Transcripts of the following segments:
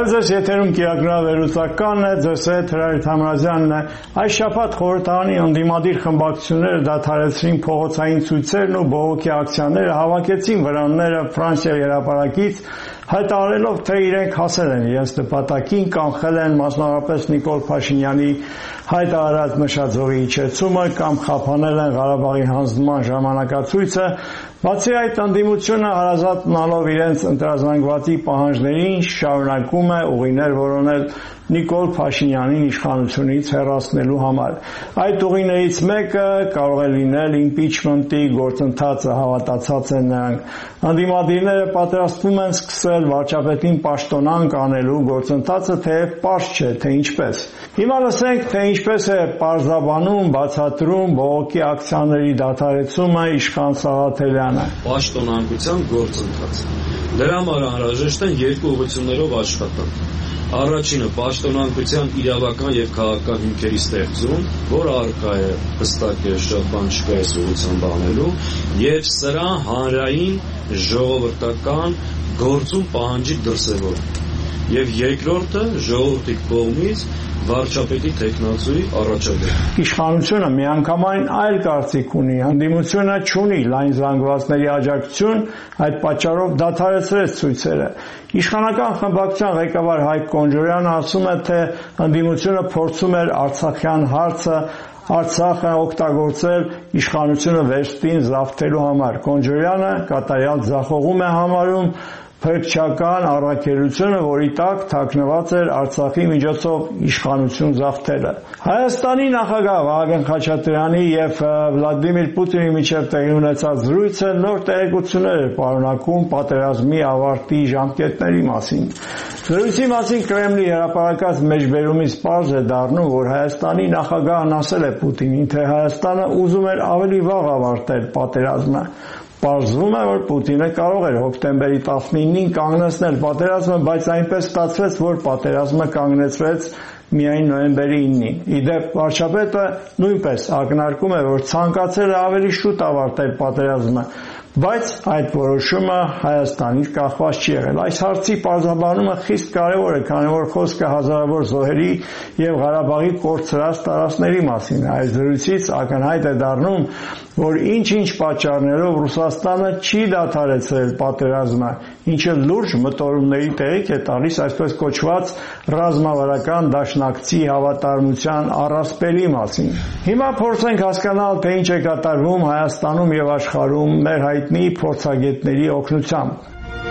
Բարև եթերում կիրակրավերուսականն է, ձեզ հետ Հրայր Թամրազյանն է։ Այս շաբաթ խորհրդարանի ընդդիմադիր խմբակցությունները դադարեցրին փողոցային ցույցերն ու բողոքի ակցիաները, հավաքեցին վրանները Ֆրանսիայի հրապարակից, հայտարարելով, թե իրենք հասել են իրենց նպատակին, կանխել են մասնավորապես Նիկոլ Փաշինյանի հայտարարած նշաձողի իջեցումը կամ խափանել են Ղարաբաղի հանձնման ժամանակացույցը։ Բացի այդ, ընդդիմությունը հարազատ մնալով իրենց ընտրազանգվածի պահանջներին շարունակում է ուղիներ որոնել Նիկոլ Փաշինյանին իշխանությունից հեռացնելու համար։ Այդ ուղիներից մեկը կարող է լինել իմպիչմենտի գործընթացը, հավատացած են նրանք։ Ընդդիմադիրները պատրաստվում են սկսել վարչապետին պաշտոնանկ անելու գործընթացը, թեև պարզ չէ, թե ինչպես։ Հիմա լսենք, թե ինչպես է պարզաբանում, բացատրում բողոքի ակցիաների դադարեցումը իշխան Սաղաթելյանը։ Պաշտոնանկության գործընթաց։ Դրա համար անհրաժեշտ են երկու ուղղություններով աշխատանք։ Առաջինը պաշտոնանկության իրավական եւ քաղաքական հիմքերի ստեղծում, որ առկա է հստակ է շատ բան չկա այս ուղղությամբ անելու, եւ սրա հանրային ժողովրդական գործում պահանջի դրսևորում։ Եվ երկրորդը ժողովրդի կողմից վարչապետի տեխնացուի առաջադրում։ Իշխանությունը միանգամայն այլ կարծիք ունի, ընդդիմությունը չունի լայն զանգվածների աջակցություն, այդ պատճառով դադարեցրեց ցույցերը։ Իշխանական խմբակցության ղեկավար Հայկ Կոնջորյանը ասում է, թե ընդդիմությունը փորձում էր Արցախյան հարցը Արցախը օգտագործել իշխանությունը վերստին զավթելու համար։ Կոնջորյանը կատարյալ ձախողում է համարում փրկչական առաքելությունը, որի տակ թաքնված էր Արցախի միջոցով իշխանություն զավթելը։ Հայաստանի նախագահ Վահագն Խաչատրյանի եւ Վլադիմիր Պուտինի միջև տեղի ունեցած զրույցը նոր տեղեկություններ էր պարունակում պատերազմի ավարտի ժամկետների մասին։ Զրույցի մասին Կրեմլի հրապարակած մեջբերումից պարզ է դառնում, որ Հայաստանի նախագահն ասել է Պուտինին, թե Հայաստանը ուզում էր ավելի վաղ ավարտել պատերազմը։ Պարզվում է, որ Պուտինը կարող էր հոկտեմբերի 19-ին կանգնեցնել պատերազմը, բայց այնպես ստացվեց, որ պատերազմը կանգնեցվեց միայն նոյեմբերի 9-ին։ Իդեպ, վարչապետը նույնպես ակնարկում է, որ ցանկացել է ավելի շուտ ավարտել պատերազմը, բայց այդ որոշումը Հայաստանից կախված չի եղել։ Այս հարցի պարզաբանումը խիստ կարևոր է, քանի որ խոսքը հազարավոր զոհերի եւ Ղարաբաղի կորցրած տարածքների մասին է։ Այս զրույցից ակնհայտ է դառնում, որ ինչ-ինչ պատճառներով Ռուսաստանը չի դադարեցրել պատերազմը, ինչը լուրջ մտորումների տեղիք է տալիս այսպես կոչված ռազմավարական դաշնակցի հավատարմության առասպելի մասին։ Հիմա փորձենք հասկանալ, թե ինչ է կատարվում Հայաստանում եւ աշխարհում մեր հայտնի փորձագետների օգնությամբ։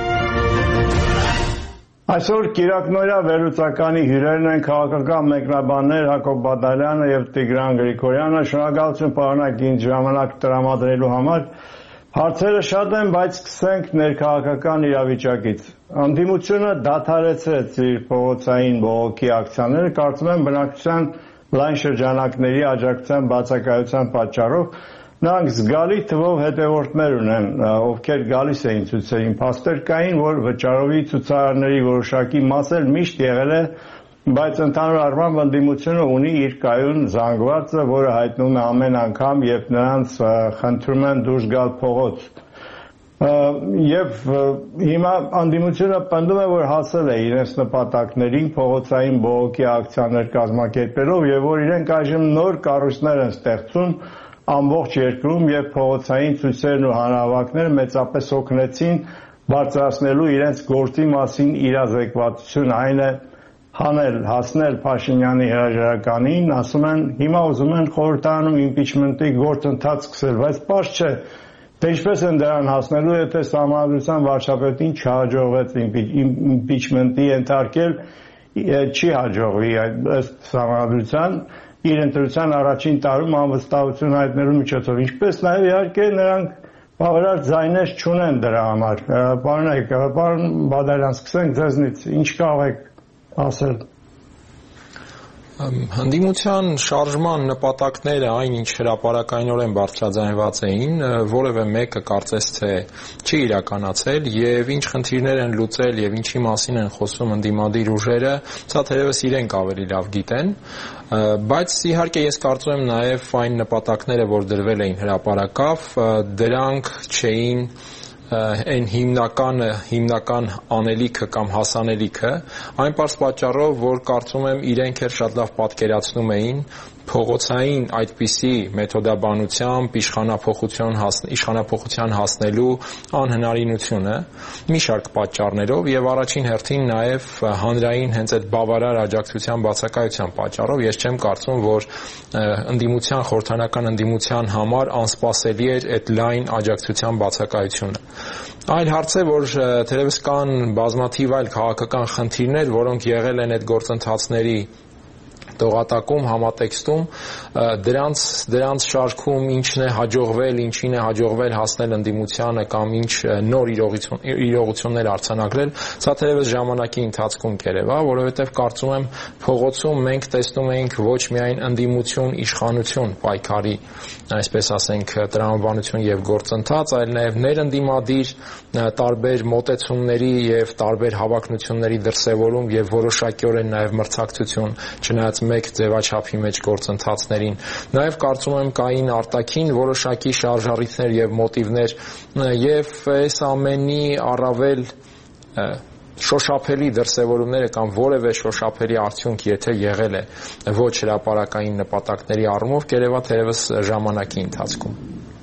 Այսօր Կիրակնորյա վերլուծականի հյուրերն են քաղաքական մեկնաբաններ Հակոբ Բադալյանը եւ Տիգրան Գրիգորյանը։ Շնորհակալություն պարոնակ ինձ ժամանակ տրամադրելու համար։ Հարցերը շատ են, բայց սկսենք ներքաղաքական իրավիճակից։ Ընդդիմությունը դադարեցրեց իր փողոցային բողոքի ակցիաները, կարծում եմ բնակչության լայն շրջանակների աջակցության բացակայության պատճառով։ Նրանք զգալի թվով հետևորդներ ունեն, ովքեր գալիս էին ցույցերին։ Փաստեր կային, որ վճարովի ցուցարարների որոշակի մաս էլ միշտ եղել է, բայց ընդհանուր առմամբ ընդդիմությունը ունի իր կայուն զանգվածը, որը հայտնում է ամեն անգամ, երբ նրանց խնդրում են դուրս գալ փողոց։ Եվ հիմա ընդդիմությունը պնդում է, որ հասել է իրենց նպատակներին փողոցային բողոքի ակցիաներ կազմակերպելով եւ որ իրենք այժմ նոր կառույցներ են ստեղծում ամբողջ երկրում եւ փողոցային ցույցերն ու հանրահավաքները մեծապես օգնեցին բարձրացնելու իրենց գործի մասին իրազեկվածություն, այն է հասնել Փաշինյանի հրաժարականին, ասում են հիմա ուզում են խորհրդարանում իմպիչմենտի գործընթաց սկսել, բայց պարզ չէ, թե ինչպես են դրան հասնելու, եթե Սահմանադրության վարչապետին չհաջողվեց իմպիչմենտի ենթարկել, չի հաջողվի ըստ Սահմանադրության իր ընտրության առաջին տարում անվստահություն հայտնելու միջոցով, ինչպես նաև իհարկե նրանք բավարար ձայներ չունեն դրա համար։ Պարոն Բադալյան, սկսենք ձեզնից, ինչ կարող եք ասել։ Հանդիմության շարժման նպատակները այն ինչ հրապարակայնորեն բարձրաձայնված էին, որևէ մեկը կարծես թե չի իրականացել եւ ինչ խնդիրներ են լուծել եւ ինչի մասին են խոսում ընդդիմադիր ուժերը, սա թերևս իրենք ավելի լավ գիտեն, բայց իհարկե ես կարծում եմ նաեւ այն նպատակները, որ դրվել էին հրապարակավ, դրանք չէին այն հիմնական անելիքը կամ հասանելիքը, այն պարզ պատճառով, որ կարծում եմ իրենք էլ շատ լավ պատկերացնում էին փողոցային այդպիսի մեթոդաբանությամբ իշխանափոխության հասնելու անհնարինությունը մի շարք պատճառներով եւ առաջին հերթին նաեւ հանրային հենց այդ բավարար աջակցության բացակայության պատճառով ես չեմ կարծում, որ խորհրդանական ընդդիմության համար անսպասելի էր այդ լայն աջակցության բացակայությունը։ Այլ հարց է, որ թերևս կան բազմաթիվ այլ քաղաքական խնդիրներ, որոնք եղել են այդ գործընթացների տողատակում, համատեքստում, դրանց շարքում ինչն է հաջողվել, ինչին է հաջողվել հասնել ընդդիմությանը կամ ինչ նոր իրողություններ արձանագրել, սա թերևս ժամանակի ընթացքում կերևա, որովհետև կարծում եմ փողոցում մենք տեսնում էինք ոչ միայն ընդդիմություն, իշխանություն պայքարի, այսպես ասենք, տրամաբանություն եւ գործընթաց, այլ նաեւ ներընդդիմադիր տարբեր մոտեցումների եւ տարբեր հավակնությունների դրսեւորում եւ որոշակիորեն նաեւ մրցակցություն, չնայած մեկ ձևաչափի մեջ գործընթացներին։ Նաև կարծում եմ կային արտաքին որոշակի շարժառիթներ եւ մոտիվներ եւ այս ամենի առավել շոշափելի դրսևորումները կամ որևէ շոշափելի արդյունք եթե եղել է ոչ հրապարակային նպատակների առումով կերևա թերևս ժամանակի ընթացքում։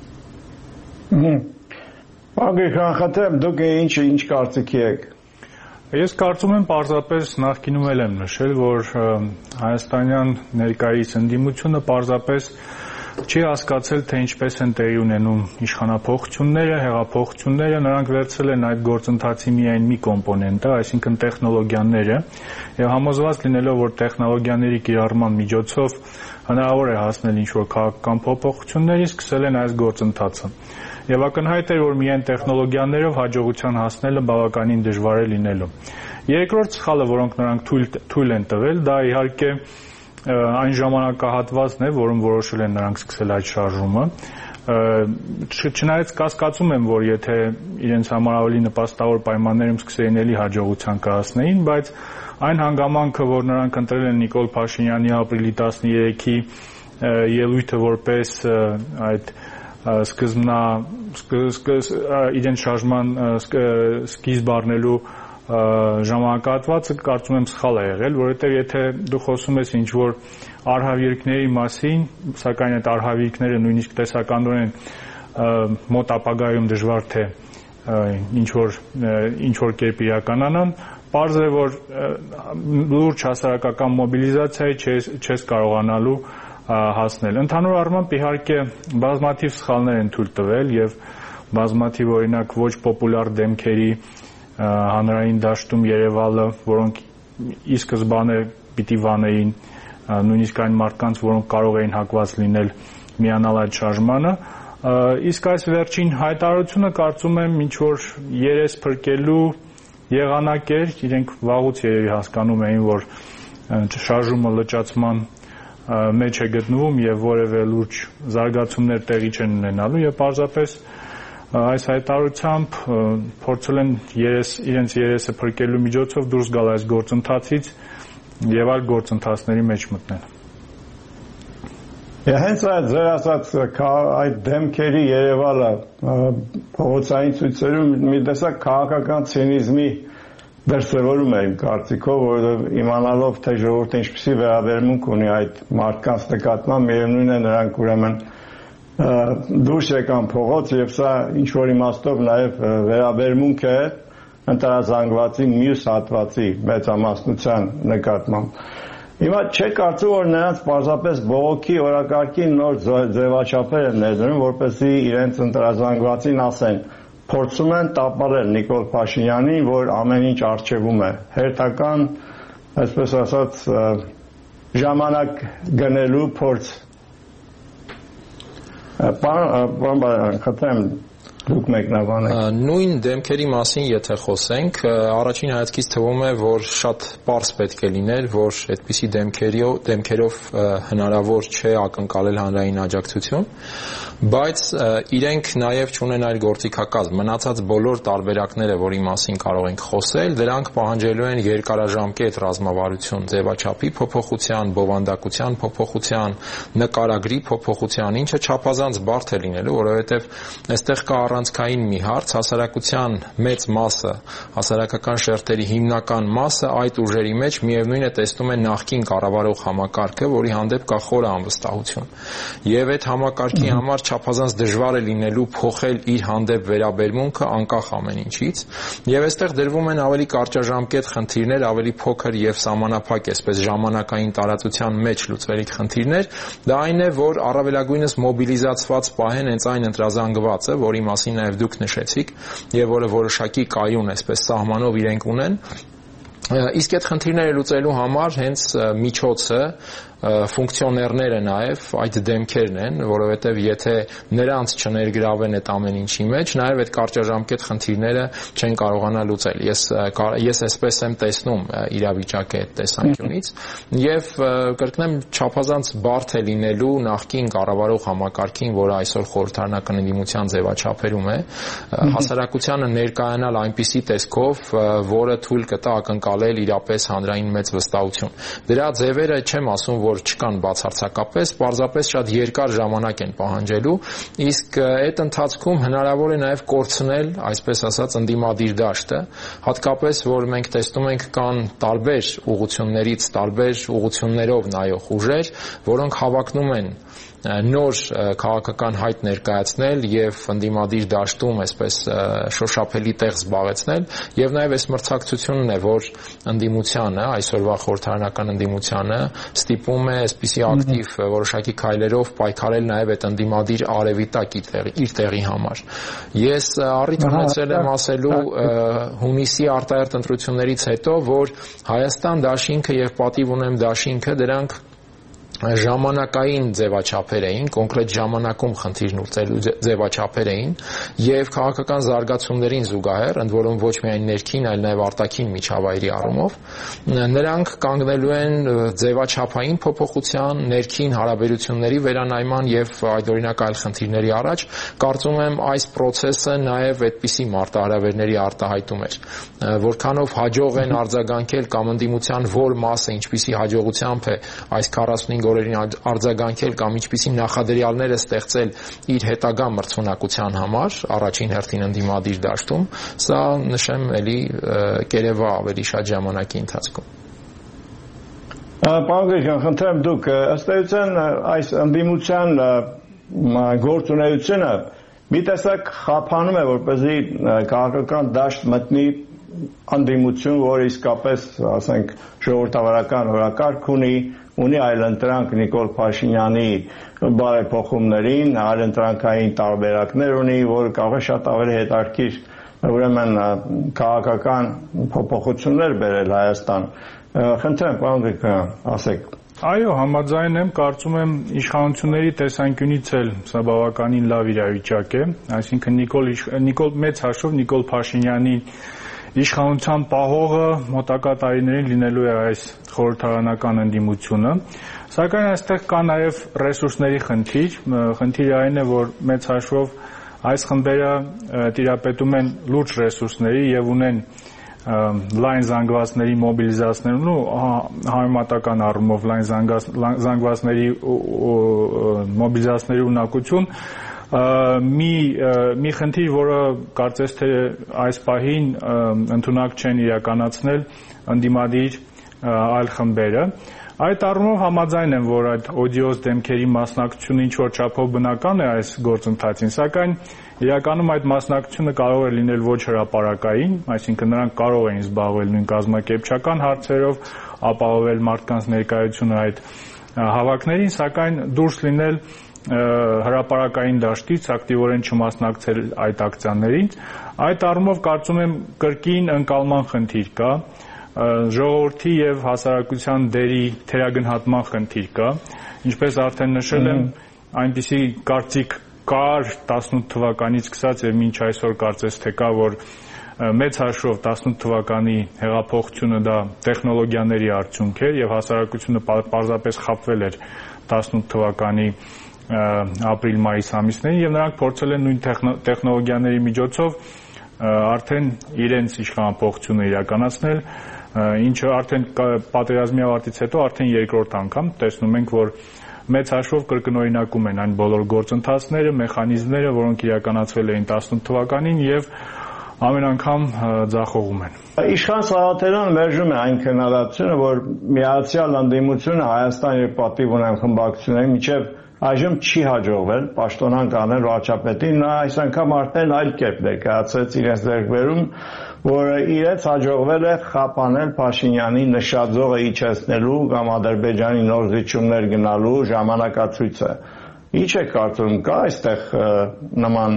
Ագեքան դուք ինչ կարծիքի եք։ Ես կարծում եմ պարզապես նախկինում էլ եմ նշել, որ հայաստանյան ներկայիս ընդդիմությունը պարզապես չի հասկացել, թե ինչպես են տեղի ունենում իշխանափոխությունները, հեղափոխությունները, նրանք վերցրել են այդ գործընթացի միայն մի կոմպոնենտը, այսինքն տեխնոլոգիաները, եւ համոզված լինելով, որ տեխնոլոգիաների կիրառման միջոցով հնարավոր է հասնել ինչ-որ քաղաքական փոփոխությունների, սկսել են այս գործընթացը։ Եվ ակնհայտ է, որ միայն տեխնոլոգիաներով հաջողության հասնելը բավականին դժվար է լինելու։ Երկրորդ սխալը, որոնք նրանք թույլ են տվել, դա իհարկե այն ժամանակահատվածն է, որում որոշել են նրանք սկսել այդ շարժումը։ Չնայած կասկածում եմ, որ եթե իրենց համար ավելի նպաստավոր պայմաններում սկսեին էլի հաջողության կհասնեին, բայց այն հանգամանքը, որ նրանք ընտրել են Նիկոլ Փաշինյանի ապրիլի 13-ի ելույթը որպես այդ իրենց շարժման սկիզբ առնելու ժամանակահատվածը կարծում եմ սխալ է եղել, որովհետև եթե դու խոսում ես ինչ-որ արհավիրքների մասին, սակայն այդ արհավիրքները նույնիսկ տեսականորեն մոտ ապագայում դժվար թե ինչ-որ կերպ իրականանան, պարզ է, որ լուրջ հասարակական մոբիլիզացիայի չես կարողանալու հասնել։ Ընդհանուր առմամբ իհարկե բազմաթիվ սխալներ են թույլ տվել եւ բազմաթիվ օրինակ ոչ պոպուլյար դեմքերի հանրային դաշտում երևալը, որոնք ի սկզբանե պիտի վանեին նույնիսկ այն մարդկանց, որոնք կարող էին հակված լինել միանալ այդ շարժմանը, իսկ այս վերջին հայտարարությունը կարծում եմ ինչ որ երես փրկելու եղանակ էր, իրենք վաղուց երևի հասկանում էին, որ շարժումը լճացման մեջ է գտնվում եւ որևէ լուրջ զարգացումներ տեղի չեն ունենալու եւ պարզապես այս հայտարարությամբ փորձել են իրենց երեսը փրկելու միջոցով դուրս գալ այս գործընթացից եւ այլ գործընթացների մեջ մտնել։ Հենց այդ ձեր ասած այդ դեմքերի երևալը փողոցային ցույցերում մի տեսակ քաղաքական ցինիզմի դրսևորում է իմ կարծիքով, որովհետև իմանալով թե ժողովուրդը ինչպիսի վերաբերմունք ունի այդ մարդկանց նկատմամբ, միևնույն է նրանք ուրեմն դուրս եկան փողոց եւ սա ինչ որ իմաստով նաեւ վերաբերմունք է ընտրազանգվածի մյուս հատվածի մեծամասնության նկատմամբ։ Հիմա չեք կարծում, որ նրանց պարզապես բողոքի օրակարգին նոր ձևաչափեր են ներդրում, որպեսզի իրենց ընտրազանգվածին ասեն փորձում են տապալել Նիկոլ Փաշինյանին, որ ամեն ինչ արժևում է, հերթական, այսպես ասած, ժամանակ գնելու փորձ։ Պարոն Բալայանի, խնդրեմ դուք մեկնաբանեք։ Նույն դեմքերի մասին եթե խոսենք, առաջին հայացքից թվում է, որ շատ պարզ պետք է լիներ, որ այդպիսի դեմքերով հնարավոր չէ ակնկալել հանրային աջակցություն, բայց իրենք նաև չունեն այլ գործիքակազմ, մնացած բոլոր տարբերակները, որի մասին կարող ենք խոսել, դրանք պահանջելու են երկարաժամկետ ռազմավարություն, ձևաչափի փոփոխության, բովանդակության փոփոխության, նկարագրի փոփոխության, ինչը չափազանց բարդ է լինելու, որովհետև այստեղ կա առանցքային մի հարց, հասարակության մեծ մասը, հասարակական շերտերի հիմնական մասը այդ ուժերի մեջ միևնույն է տեսնում է նախկին կառավարող համակարգը, որի հանդեպ կա խորը անվստահություն։ Եվ այդ համակարգի համար չափազանց դժվար է լինելու փոխել իր հանդեպ վերաբերմունքը անկախ ամեն ինչից, եւ այստեղ դրվում են ավելի կարճաժամկետ խնդիրներ, ավելի փոքր եւ սահմանափակ, այսպես ժամանակային տարածության մեջ լուծվելիք խնդիրներ, դա այն է, որ առավելագույնս մոբիլիզացված պահեն հենց այն ընտրազանգվածը, որի մասին նաեւ դուք նշեցիք, եւ որը որոշակի կայուն, այսպես սահմանով իրենք ունեն, իսկ այդ խնդիրները լուծելու համար հենց միջոցը ֆունկցիոներները նաև այդ դեմքերն են, որովհետև եթե նրանց չներգրավեն այդ ամեն ինչի մեջ, նաև այդ կարճաժամկետ խնդիրները չեն կարողանա լուծել։ Ես այսպես եմ տեսնում իրավիճակը այդ տեսանկյունից եւ կրկնեմ չափազանց բարդ է լինելու նախկին կառավարող համակարգին, որը այսօր խորհրդարանական ընդդիմության ձևաչափերում է, հասարակությանը ներկայանալ այնպիսի տեսքով, որը թույլ կտա ակնկալել իրապես հանրային մեծ վստահություն։ Դրա ձևերը չեմ ասում, որ չկան բացարձակապես, պարզապես շատ երկար ժամանակ են պահանջելու, իսկ այդ ընթացքում հնարավոր է նաև կորցնել, այսպես ասած, ընդդիմադիր դաշտը, հատկապես որ մենք տեսնում ենք կան տարբեր ուղղություններից, տարբեր ուղղություններով նայող ուժեր, որոնք հավակնում են նոր քաղաքական հայտ ներկայացնել եւ ընդդիմադիր դաշտում այսպես շոշափելի տեղ զբաղեցնել եւ նաեւ այս մրցակցությունն է, որ ընդդիմությանը, այսօրվա խորհրդարանական ընդդիմությանը ստիպում է այսպիսի ակտիվ որոշակի քայլերով պայքարել նաեւ այդ ընդդիմադիր արևիտակ իր տեղի համար։ Ես առիթ ունեցել եմ ասելու հունիսի արտահերթ ընտրություններից հետո, որ Հայաստան դաշինքը եւ պատիվ ունեմ դաշինքը դրանք ժամանակային ձևաչափեր էին, կոնկրետ ժամանակում խնդիրն ուրցելու ձևաչափեր էին եւ քաղաքական զարգացումներին զուգահեռ, ընդ որում ոչ միայն ներքին, այլ նաեւ արտաքին միջավայրի առումով, նրանք կանգնելու են ձևաչափային փոփոխության, ներքին հարաբերությունների վերանայման եւ այդօրինակ այլ խնդիրների առաջ, կարծում եմ այս process-ը նաեւ այդպիսի մարտահրավերների արտահայտում էր, որքանով հաջող են արձագանքել կամ ընդդիմության որ մասը ինչպիսի հաջողությամբ է այս 45 օրերին արձագանքել կամ ինչպիսի նախադրյալներ է ստեղծել իր հետագա մրցունակության համար, առաջին հերթին ընդդիմադիր դաշտում, սա նշեմ էլի կերևա ավելի շատ ժամանակի ընթացքում։ Պարոն Գրիգորյան, խնդրեմ դուք ըստ էության այս ընդդիմության գործունեությունը մի տեսակ խափանում է, որպեսզի քաղաքական դաշտ մտնի ընդդիմություն, որ իսկապես, ասենք, ժողովրդավարական օրակարգ ունի այլընտրանք Նիկոլ Փաշինյանի բարեփոխումներին, այլընտրանքային տարբերակներ ունի, որը կարող է շատ ավելի հետաքրքիր, ուրեմն քաղաքական փոփոխություններ բերել Հայաստան։ Խնդրեմ, պարոն Գրիգորյան, ասեք։ Այո, համաձայն եմ, կարծում եմ իշխանությունների տեսանկյունից էլ սա բավականին լավ իրավիճակ է, այսինքն մեծ հաշվով Նիկոլ Փաշինյանի իշխանության պահողը մոտակա տարիներին լինելու է այս խորհրդարանական ընդդիմությունը, սակայն այստեղ կա նաև ռեսուրսների խնդիր, խնդիրը այն է, որ մեծ հաշվով այս խմբերը տիրապետում են լուրջ ռեսուրսների եւ ունեն լայն զանգվածների մոբիլիզացնելու համեմատական առումով լայն զանգվածների մոբիլիզացնելու ունակություն մի խնդիր, որը կարծես թե այս պահին ընդունակ չեն իրականացնել ընդդիմադիր այլ խմբերը։ Այդ առումով համաձայն եմ, որ այդ օդիոզ դեմքերի մասնակցությունը ինչ-որ չափով բնական է այս գործընթացին, սակայն իրականում այդ մասնակցությունը կարող է լինել ոչ հրապարակային, այսինքն նրանք կարող են զբաղվել նույն կազմակերպչական հարցերով, ապահովել մարդկանց ներկայությունը այդ հավաքներին, սակայն դուրս լինել հրապարակային դաշտից ակտիվորեն չմասնակցել այդ ակցիաներին։ Այդ առումով կարծում եմ կրկին ընկալման խնդիր կա, ժողովրդի եւ հասարակության դերի թերագնահատման խնդիր կա, ինչպես արդեն նշել եմ, այնպիսի կարծիք կար 18 թվականից սկսած եւ մինչ այսօր կարծես թե կա, որ մեծ հաշվով 18 թվականի հեղափոխությունը դա տեխնոլոգիաների արդյունք է եւ հասարակությունը պարզապես խապվել էր 18 թվականի ապրիլ-մայիս ամիսներին եւ նրանք փորձել են նույն տեխնոլոգիաների միջոցով արդեն իրենց իշխանափոխությունը իրականացնել, ինչը արդեն պատերազմի ավարտից հետո արդեն երկրորդ անգամ տեսնում ենք, որ մեծ հաշվով կրկնօրինակում են այն բոլոր գործընթացները, մեխանիզմները, որոնք իրականացվել էին 18 թվականին եւ ամեն անգամ ձախողում են։ Իշխան Սաղաթելյանը մերժում է այն քննադատությունը, որ միացյալ ընդդիմությունը Հայաստան եւ պատիվ ունեն խմբակցությունների միջև այժմ չի հաջողվել պաշտոնանկ անել վարչապետին, նա այս անգամ արդեն այլ կերպ ներկայացրեց իրենց ձեռքբերում, որ իրենց հաջողվել է խափանել Փաշինյանի նշաձողը իջեցնելու կամ Ադրբեջանի նոր զիջումներ գնալու ժամանակացույցը։ Ինչ է կարծում, կա այստեղ նման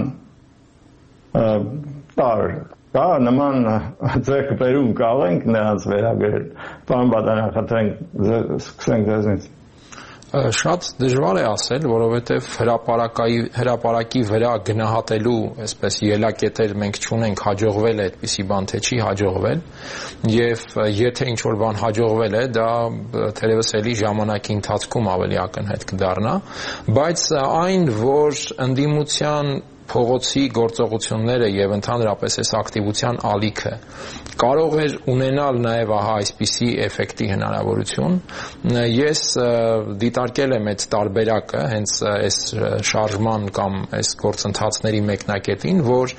կա նման ձեռքբերում կարող ենք նրանց վերագրել։ Պարոն Բադարյան, խնդրենք սկսենք ձեզնից։ Շատ դժվար է ասել, որովհետև հրապարակի վրա գնահատելու այսպես ելակետեր մենք չունենք, հաջողվել է այդպիսի բան, թե չի հաջողվել, եւ եթե ինչ-որ բան հաջողվել է, դա թերևս էլի ժամանակի ընթացքում ավելի ակնհայտ կդառնա, բայց այն, որ ընդդիմության փողոցի գործողությունները եւ ընդհանրապես այս ակտիվության ալիքը կարող էր ունենալ նաեւ ահա այսպիսի էֆեկտի հնարավորություն, ես դիտարկել եմ այդ տարբերակը հենց այս շարժման կամ այս գործընթացների մեկնակետին, որ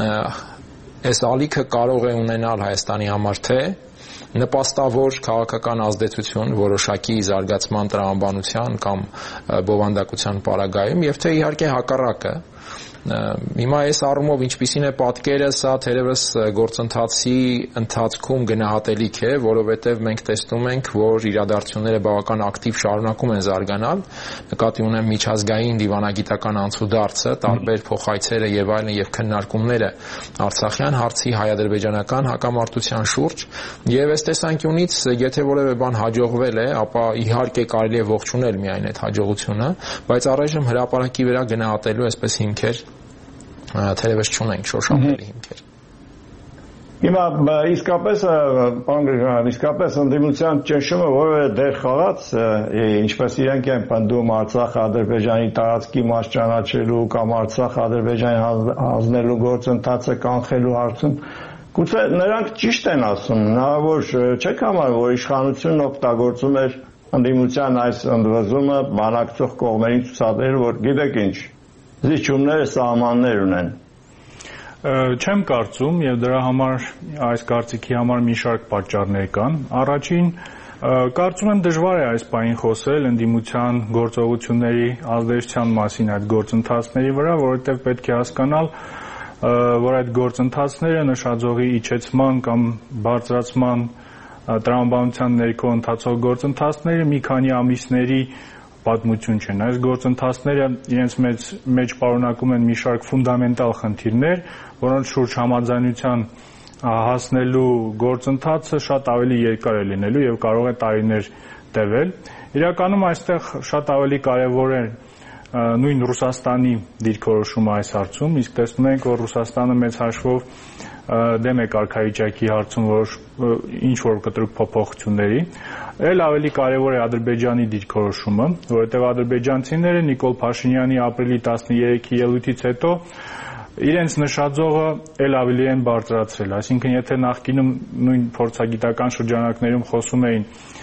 այս ալիքը կարող է ունենալ Հայաստանի համար թե նպաստավոր քաղաքական ազդեցություն որոշակի զարգացման տրամաբանության կամ բովանդակության պարագայում եւ թե իհարկե հակառակը Հիմա այս առումով ինչպիսին է պատկերը, սա թերևս գործընթացի ընթացքում գնահատելիք է, որովհետև մենք տեսնում ենք, որ իրադարձությունները բավական ակտիվ շարունակում են զարգանալ, նկատի ունեմ միջազգային դիվանագիտական անցուդարձը, տարբեր փոխայցերը եւ այլն եւ քննարկումները Արցախյան հարցի հայ-ադրբեջանական հակամարտության շուրջ, եւ այս տեսանկյունից, եթե որևէ բան հաջողվել է, ապա իհարկե կարելի է ողջունել միայն այդ հաջողությունը, բայց առայժմ հրապարակի վրա գնահատելու այսպես հիմքեր թերևս չունենք շոշափելի հիմքեր։ Հիմա իսկապես, պարոն Գրիգորյան, իսկապես ընդդիմության ճնշումը որևէ դեր խաղաց, ինչպես իրենք են պնդում Արցախը Ադրբեջանի տարածքի մաս ճանաչելու կամ Արցախը Ադրբեջանի հանձնելու գործընթացը կանխելու հարցում, գուցե նրանք ճիշտ են ասում, հնարավոր չեք համարում, որ իշխանությունն օգտագործում էր ընդդիմության այս ընդվզումը բանակցող կողմերին ցուցաբերել, որ գիտեք ինչ, զիջումները սահմաններ ունեն։ Չեմ կարծում եւ դրա համար այս կարծիքի համար մի շարք պատճառներ կան։ Առաջին, կարծում եմ դժվար է այս պահին խոսել ընդդիմության գործողությունների ազդեցության մասին այդ գործընթացների վրա, որովհետեւ պետք է հասկանալ, որ այդ գործընթացները նշաձողի իջեցման կամ բարձրացման տրամաբանության ներքո ընթացող գործընթացները մի քանի ամիսների պատմություն չեն։ Այս գործընթացները իրենց մեջ պարունակում են մի շարք ֆունդամենտալ խնդիրներ, որոնց շուրջ համաձայնության հասնելու գործընթացը շատ ավելի երկար է լինելու եւ կարող է տարիներ տևել։ Իրականում այստեղ շատ ավելի կարեւոր է նույն Ռուսաստանի դիրքորոշումը այս հարցում, իսկ տեսնում ենք, որ Ռուսաստանը մեծ հաշվով դեմ է կարգավիճակի հարցում ինչ որ կտրուկ փոփոխությունների, էլ ավելի կարևոր է Ադրբեջանի դիրքորոշումը, որովհետև ադրբեջանցիները Նիկոլ Փաշինյանի ապրիլի 13-ի ելույթից հետո իրենց նշաձողը էլ ավելի են բարձրացրել, այսինքն եթե նախկինում նույն փորձագիտական շրջանակներում խոսում էին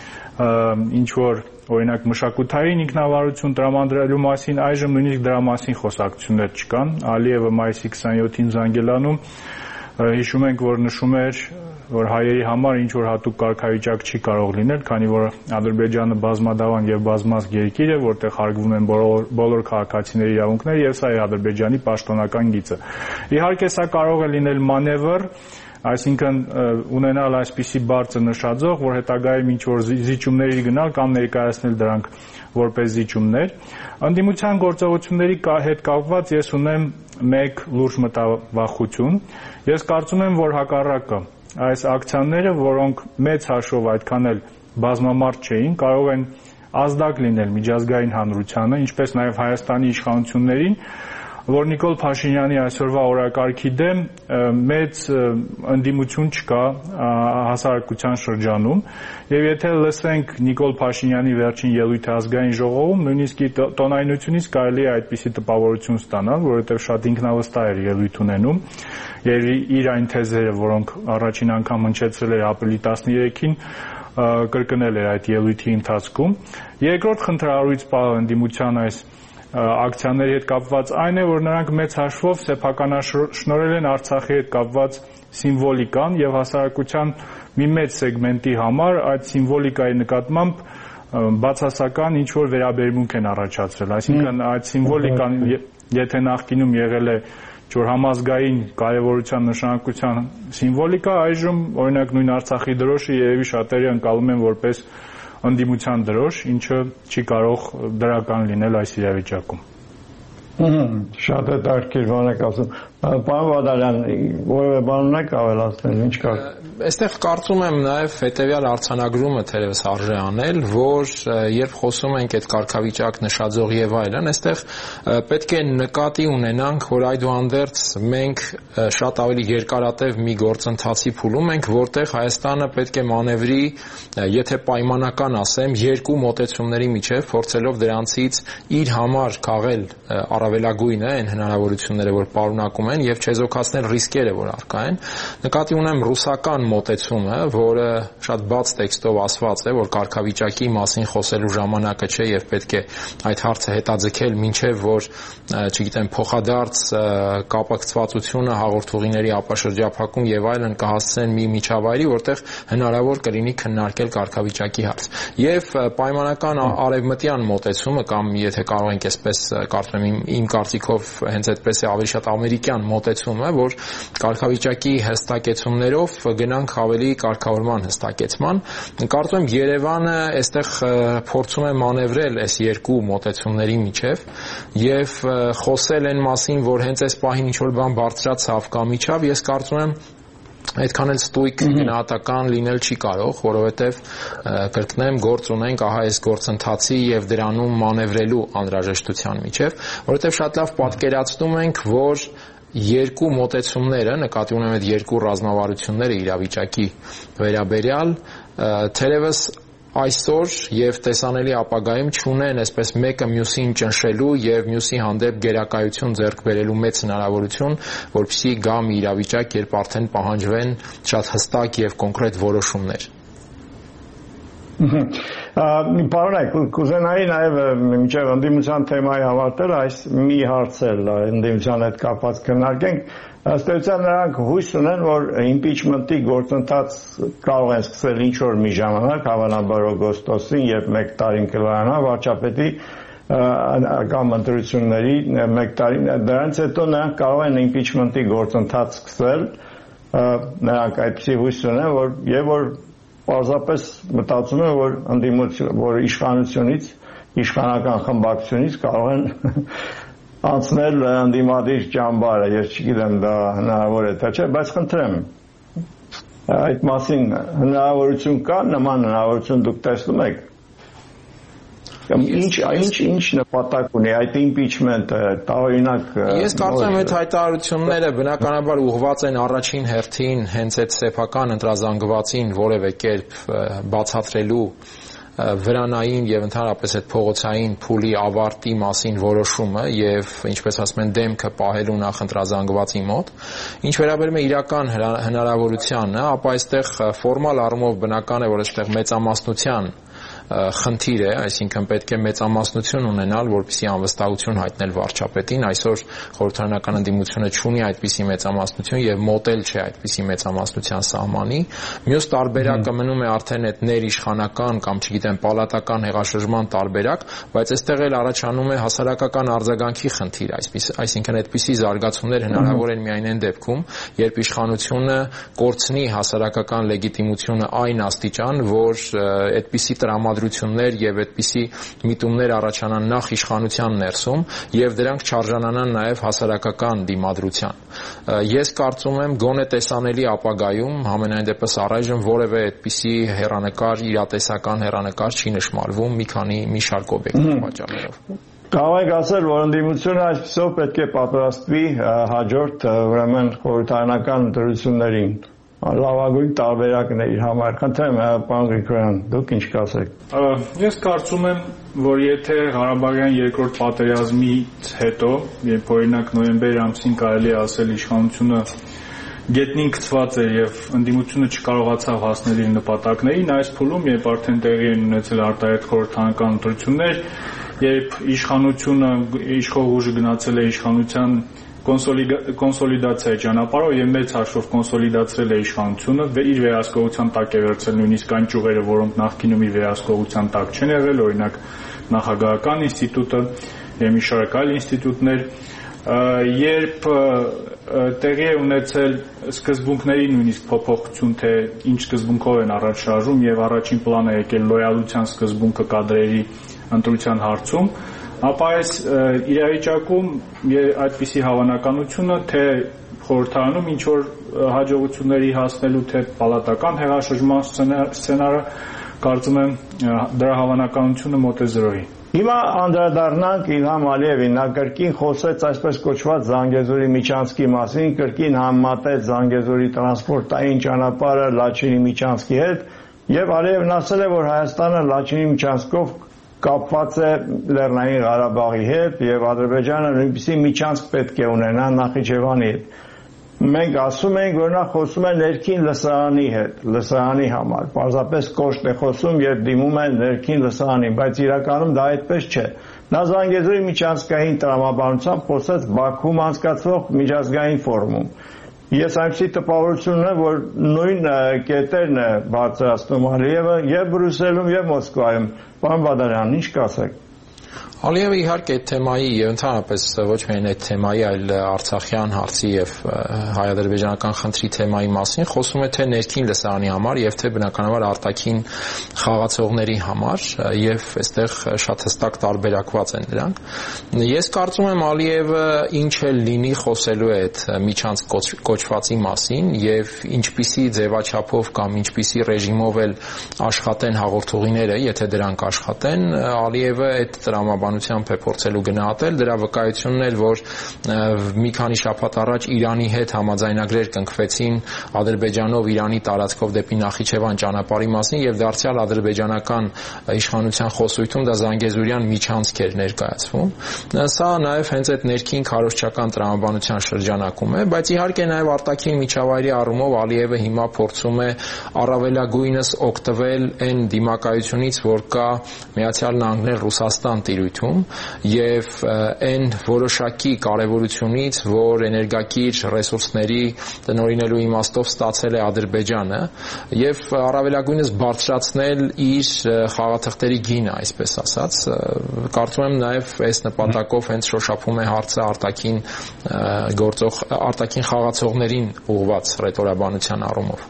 ինչ որ օրինակ մշակութային ինքնավարություն տրամադրելու մասին, այժմ նույնիսկ դրա մասին խոսակցություններ չկան։ Ալիևը մայիսի 27-ին Զանգելանում հիշում ենք, որ նշում էր, որ հայերի համար ինչ որ հատուկ կարգավիճակ չի կարող լինել, քանի որ Ադրբեջանը բազմադավան եւ բազմազգ երկիր է, որտեղ հարգվում են բոլոր քաղաքացիների իրավունքները եւ սա է Ադրբեջանի պաշտոնական գիծը։ Իհարկե սա կարող է լինել մանևր, այսինքն ունենալ այսպիսի բարձր նշաձող, որ հետագայում ինչ որ զիջումների գնալ կամ ներկայացնել դրանք որպես զիջումներ։ Ընդդիմության գործողությունների հետ կապված ես ունեմ մեկ լուրջ մտավախություն։ Ես կարծում եմ, որ հակառակը այս ակցիաները, որոնք մեծ հաշվով այդքան էլ բազմամարդ չէին, կարող են ազդակ լինել միջազգային հանրությանը, ինչպես նաև Հայաստանի իշխանություններին, որ Նիկոլ Փաշինյանի այսօրվա օրակարգի դեմ մեծ ընդդիմություն չկա հասարակության շրջանում եւ եթե լսենք Նիկոլ Փաշինյանի վերջին ելույթը ազգային ժողովում, նույնիսկ տոնայնությունից կարելի է այդպիսի տպավորություն ստանալ, որովհետեւ շատ ինքնավստահ էր ելույթ ունենում եւ իր այն թեզերը, որոնք առաջին անգամ հնչեցրել էր ապրիլի 13-ին, կրկնել էր այդ ելույթի ընթացքում։ Երկրորդ խնդրահարույց պահը ընդդիմության այս ակցիաների հետ կապված այն է, որ նրանք մեծ հաշվով սեփականաշնորհել են Արցախի հետ կապված սիմվոլիկան եւ հասարակության մի մեծ սեգմենտի համար այդ սիմվոլիկայի նկատմամբ բացասական ինչ-որ վերաբերմունք են առաջացրել, այսինքն այդ սիմվոլիկան եթե նախկինում եղել է որ համազգային կարևորության նշանակության սիմվոլիկա, այժմ օրինակ նույն Արցախի դրոշը երևի շատերը ընկալում են որպես ընդդիմության դրոշ, ինչը չի կարող դրական լինել այս իրավիճակում։ Շատ է դարքիր բան եք ասում։ Պարոն Բադալյան, որևէ բան ունեք ավելացնել, ինչ կար։ Այստեղ կարծում եմ նաև հետևյալ արձանագրումը թերևս արժե անել, որ երբ խոսում ենք այդ կարգավիճակ նշաձող եւ այլն, այստեղ պետք է նկատի ունենանք, որ այդուհանդերձ մենք շատ ավելի երկարատև մի գործընթացի փուլում ենք, որտեղ Հայաստանը պետք է մանևրի, եթե պայմանական ասեմ, երկու մոտեցումների միջև, փորձելով դրանցից իր համար քաղել առավելագույնը այն հնարավորությունները, որ պարունակում են եւ չեզոքացնել ռիսկերը, որ առկա են։ Նկատի ունեմ ռուսական մոտեցումը, որը շատ բաց տեքստով ասված է, որ կարգավիճակի մասին խոսելու ժամանակը չէ եւ պետք է այդ հարցը հետաձգել մինչեւ որ, չգիտեմ, փոխադարձ կապակցվածությունը հաղորդուղիների ապաշրջափակում եւ այլն կհասցնեն մի միջավայրի, որտեղ հնարավոր կլինի քննարկել կարգավիճակի հարց։ Եվ պայմանական արևմտյան մոտեցումը կամ եթե կարող ենք այսպես կարծում եմ իմ կարծիքով հենց այդպես է ավելի շատ ամերիկյան մոտեցումը, որ կարգավիճակի հստակեցումներով գնանք ավելի կարգավորման հստակեցման։ Կարծում եմ Երևանը այստեղ փորձում է մանևրել այս երկու մոտեցումների միջև եւ խոսել այն մասին, որ հենց այս պահին ինչ որ բան բարձրացավ կամ իջավ, ես կարծում եմ այդքան էլ ստույգ գնահատական լինել չի կարող, որովհետև կրկնեմ գործ ունենք ահա այս գործընթացի եւ դրանում մանևրելու անհրաժեշտության միջև, որովհետև շատ լավ պատկերացնում ենք, որ երկու մոտեցումները, նկատի ունեմ այդ երկու ռազմավարությունները իրավիճակի վերաբերյալ, թերևս այսօր եւ տեսանելի ապագայում չունեն այսպես մեկը մյուսին ճնշելու եւ մյուսի հանդեպ գերակայություն ձեռք բերելու մեծ հնարավորություն, որպեսզի գա մի իրավիճակ, երբ արդեն պահանջվեն շատ հստակ եւ կոնկրետ որոշումներ։ Պարոն, կուզենայի նաև մինչև ընդդիմության թեմայի ավարտել այս մի հարց էլ ընդդիմության հետ կապված քննարկենք։ Ըստ էության նրանք հույս ունեն, որ impeachment-ի գործընթաց կարող են սկսել ինչ-որ մի ժամանակ, հավանաբար օգոստոսին, երբ 1 տարին կլանա վարչապետի կամ ընտրությունների 1 տարին, դրանից հետո նրանք կարող են impeachment-ի գործընթաց սկսել, նրանք այդպիսի հույս ունեն, որ պարզապես մտածում են, որ ընդդիմություն, որ իշխանությունից, իշխանական խմբակցությունից կարող են անցնել ընդդիմադիր ճամբարը, ես չգիտեմ դա հնարավոր է թե չէ, բայց խնդրեմ, այդ մասին հնարավորություն կա, նման հնարավորություն դուք տեսնում եք։ Ինչ նպատակ ունի այդ impeachment-ը, տարօրինակ։ Ես կարծում եմ այդ հայտարարությունները բնականաբար ուղղված են առաջին հերթին հենց այդ սեփական ընտրազանգվածին որևէ կերպ բացատրելու վրանային եւ ընդհանրապես այդ փողոցային փուլի ավարտի մասին որոշումը եւ ինչպես ասում են դեմքը պահելու նախընտրազանգվածի մոտ ինչ վերաբերում է իրական հնարավորությանը, ապա այստեղ ֆորմալ առումով բնական է որ այստեղ մեծամասնության խնդիր է, այսինքն պետք է մեծամասնություն ունենալ, որպեսզի անվստահություն հայտնել վարչապետին, այսօր խորհրդարանական ընդդիմությունը չունի այդպիսի մեծամասնություն եւ մոտել չէ այդպիսի մեծամասնության սահմանի։ Մյուս տարբերակը մնում է արդեն այդ ներիշխանական կամ չգիտեմ պալատական հեղաշրջման տարբերակ, բայց այստեղ էլ առաջանում է հասարակական արձագանքի խնդիր, այսինքն այդպիսի զարգացումներ հնարավոր են միայն այն դեպքում, երբ իշխանությունը կորցնի հասարակական լեգիտիմությունը այն աստիճան, որ այդպիսի տրամադրություններ եւ այդպիսի միտումներ առաջանան նախ իշխանության ներսում եւ դրանք չարժանանան նաեւ հասարակական դիմադրության։ Ես կարծում եմ գոնե տեսանելի ապագայում համենայն դեպս առայժմ որևէ այդպիսի հեռանկար, իրատեսական հեռանկար չի նշмарվում մի շարք օբյեկտիվ պատճառներով։ Կարող եք ասել, որ ընդդիմությունը այսպիսով պետք է պատրաստվի հաջորդ ուրեմն խորհրդարանական ընտրություններին։ Լավագույն տարբերակն է իր համար։ Խնդրեմ, պարոն Գրիգորյան, դուք ինչ կասեք։ Ես կարծում եմ, որ եթե Ղարաբաղյան երկրորդ պատերազմից հետո, երբ օրինակ նոյեմբեր ամսին կարելի է ասել իշխանությունը գետնին գցված էր եւ ընդդիմությունը չկարողացավ հասնել իր նպատակներին, այս փուլում երբ արդեն տեղի են ունեցել արտահայտ խորհրդարանական ընտրություններ, երբ իշխանությունը իշխող ուժը գնացել է իշխանության կոնսոլիդացիայի ճանապարհով եւ մեծ հաշվով կոնսոլիդացրել է իշխանությունը, իր վերահսկողության տակ է վերցրել նույնիսկ այն ճյուղերը, որոնք նախկինում իր վերահսկողության տակ չեն եղել, օրինակ նախագահական ինստիտուտը եւ մի շարք այլ ինստիտուտներ, երբ տեղի է ունեցել սկզբունքների նույնիսկ փոփոխություն, թե ինչ սկզբունքով են առաջ շարժում եւ առաջին պլան է եկել լոյալության սկզբունքը կադրերի ընտրության հարցում, ապա այս իրավիճակում այդպիսի հավանականությունը, թե խորհրդարանում ինչ որ հաջողությունների հասնելու, թե պալատական հեղաշրջման սցենարը, կարծում եմ դրա հավանականությունը մոտ է 0-ի։ Հիմա անդրադառնանք Իլհամ Ալիևին, նա կրկին խոսեց այսպես կոչված Զանգեզուրի միջանցքի մասին, կրկին համեմատեց Զանգեզուրի տրանսպորտային ճանապարհը Լաչինի միջանցքի հետ, եւ Ալիևն ասել է, որ Հայաստանը Լաչինի միջանցքով կապված է Լեռնային Ղարաբաղի հետ եւ Ադրբեջանը նույնպիսի միջանցք պետք է ունենա Նախիջևանի հետ։ Մենք ասում ենք, որ նա խոսում է ներքին լսարանի հետ, լսարանի համար, պարզապես կոշտ է խոսում եւ դիմում է ներքին լսարանին, բայց իրականում դա այդպես չէ։ Նա Զանգեզուրի միջանցքային տրամաբանությամբ խոսեց Բաքվում անցկացվող միջազգային ֆորումում։ Ես այնպիսի տպավորություն ունեմ, որ նույն կետերն է բարձրացնում Ալիևը եւ Բրյուսելում եւ Մոսկվայում։ Պարոն Բադարյան, ինչ կասեք։ Ալիևը իհարկե այդ թեմայի եւ ընդհանրապես ոչ միայն այդ թեմայի, այլ Արցախյան հարցի եւ հայ-ադրբեջանական խնդրի թեմայի մասին խոսում է թե ներքին լսարանի համար եւ թե բնականաբար արտաքին խաղացողների համար եւ այստեղ շատ հստակ տարբերակված են դրանք։ Ես կարծում եմ Ալիևը ինչ էլ լինի խոսելու է այդ միջանցք կոչվածի մասին եւ ինչպիսի ձևաչափով կամ ինչպիսի ռեժիմով էլ աշխատեն հաղորդողիները, եթե դրանք աշխատեն, Ալիևը այդ տրամաբանությամբ է փորձելու գնահատել, դրա վկայությունն էլ, որ մի քանի շաբաթ առաջ Իրանի հետ համաձայնագրեր կնքվեցին Ադրբեջանով Իրանի տարածքով դեպի Նախիջևան ճանապարհի մասին եւ դարձյալ ադրբեջանական իշխանության խոսույթում դա Զանգեզուրյան միջանցք էր ներկայացվում։ Սա նաեւ հենց այդ ներքին քարոզչական տրամաբանության շրջանակում է, բայց իհարկե նաեւ արտաքին միջավայրի առումով Ալիևը հիմա փորձում է առավելագույնս օգտվել այն դիմակայությունից, որ կա Միացյալ Նահանգներ Ռուսաստան տիրույթում եւ այն որոշակի կարեւորությունից, որ էներգակիր ռեսուրսների տնօրինելու իմաստով ստացել է Ադրբեջանը եւ առավելագույնս բարձրացնել իր խաղաթղթերի գինը, այսպես ասած, կարծում եմ նաեւ այս նպատակով հենց շոշափում է հարցը արտաքին խաղացողներին ուղղված ռետորաբանության առումով։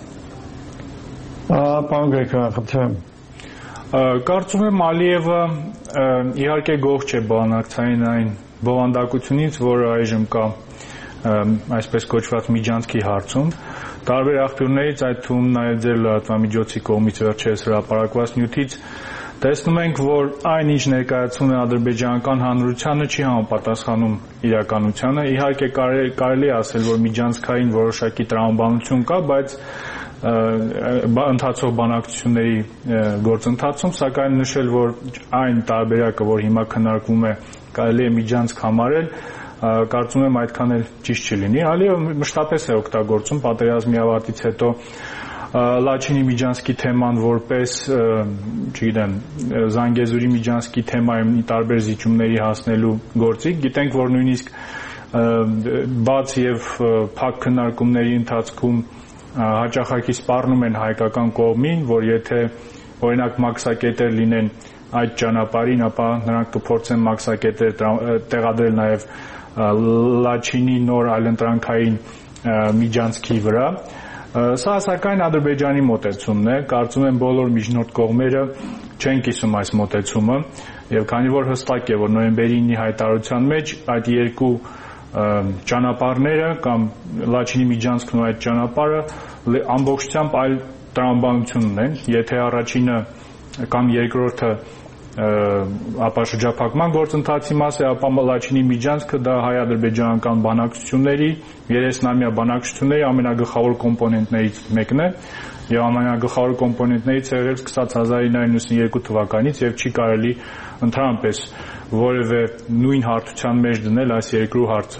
Պարոն Գրիգորյան, խնդրեմ։ Կարծում եմ Ալիևը իհարկե գոհ չէ բանակցային այն բովանդակությունից, որը այժմ կա այսպես կոչված միջանցքի հարցում։ Տարբեր աղբյուրներից, այդ թվում նաև ձեր լրատվամիջոցի կողմից վերջերս հրապարակված նյութից տեսնում ենք, որ այն ինչ ներկայացում է ադրբեջանական հանրությանը չի համապատասխանում իրականությանը։ Իհարկե կարելի է ասել, որ միջանցքային որոշակի տրամաբանություն կա, բայց ընթացող բանակցությունների գործընթացում, սակայն նշել, որ այն տարբերակը, որ հիմա քննարկվում է, կարելի է միջանցք համարել, կարծում եմ այդքան էլ ճիշտ չլինի։ Ալիևը մշտապես է օգտագործում պատերազմի ավարտից հետո Լաչինի միջանցքի թեման որպես, չգիտեմ, Զանգեզուրի միջանցքի թեմայում տարբեր զիջումների հասնելու գործիք։ Գիտենք, որ նույնիսկ բաց եւ փակ քննարկումների ընթացքում հաճախակի սպառնում են հայկական կողմին, որ եթե օրինակ մաքսակետեր լինեն այդ ճանապարհին, ապա նրանք կփորձեն մաքսակետեր տեղադրել նաև Լաչինի նոր այլընտրանքային միջանցքի վրա։ Սա սակայն Ադրբեջանի մոտեցումն է, կարծում եմ բոլոր միջնորդ կողմերը չեն կիսում այս մոտեցումը, եւ քանի որ հստակ է, որ նոյեմբերի 9-ի հայտարարության մեջ այդ երկու ճանապարհները կամ Լաչինի միջանցքն ու այդ ճանապարհը ամբողջությամբ այլ տրամաբանություն ունեն, եթե առաջինը կամ երկրորդը ապաշրջափակման գործընթացի մաս է, ապա Լաչինի միջանցքը դա հայ-ադրբեջանական բանակցությունների 30-ամյա բանակցությունների ամենագլխավոր կոմպոնենտներից մեկն է եւ ամենագլխավոր կոմպոնենտներից եղել սկսած 1992 թվականից եւ չի կարելի ընդհանրապես որևէ նույն հարթության մեջ դնել այս երկրու հարցը։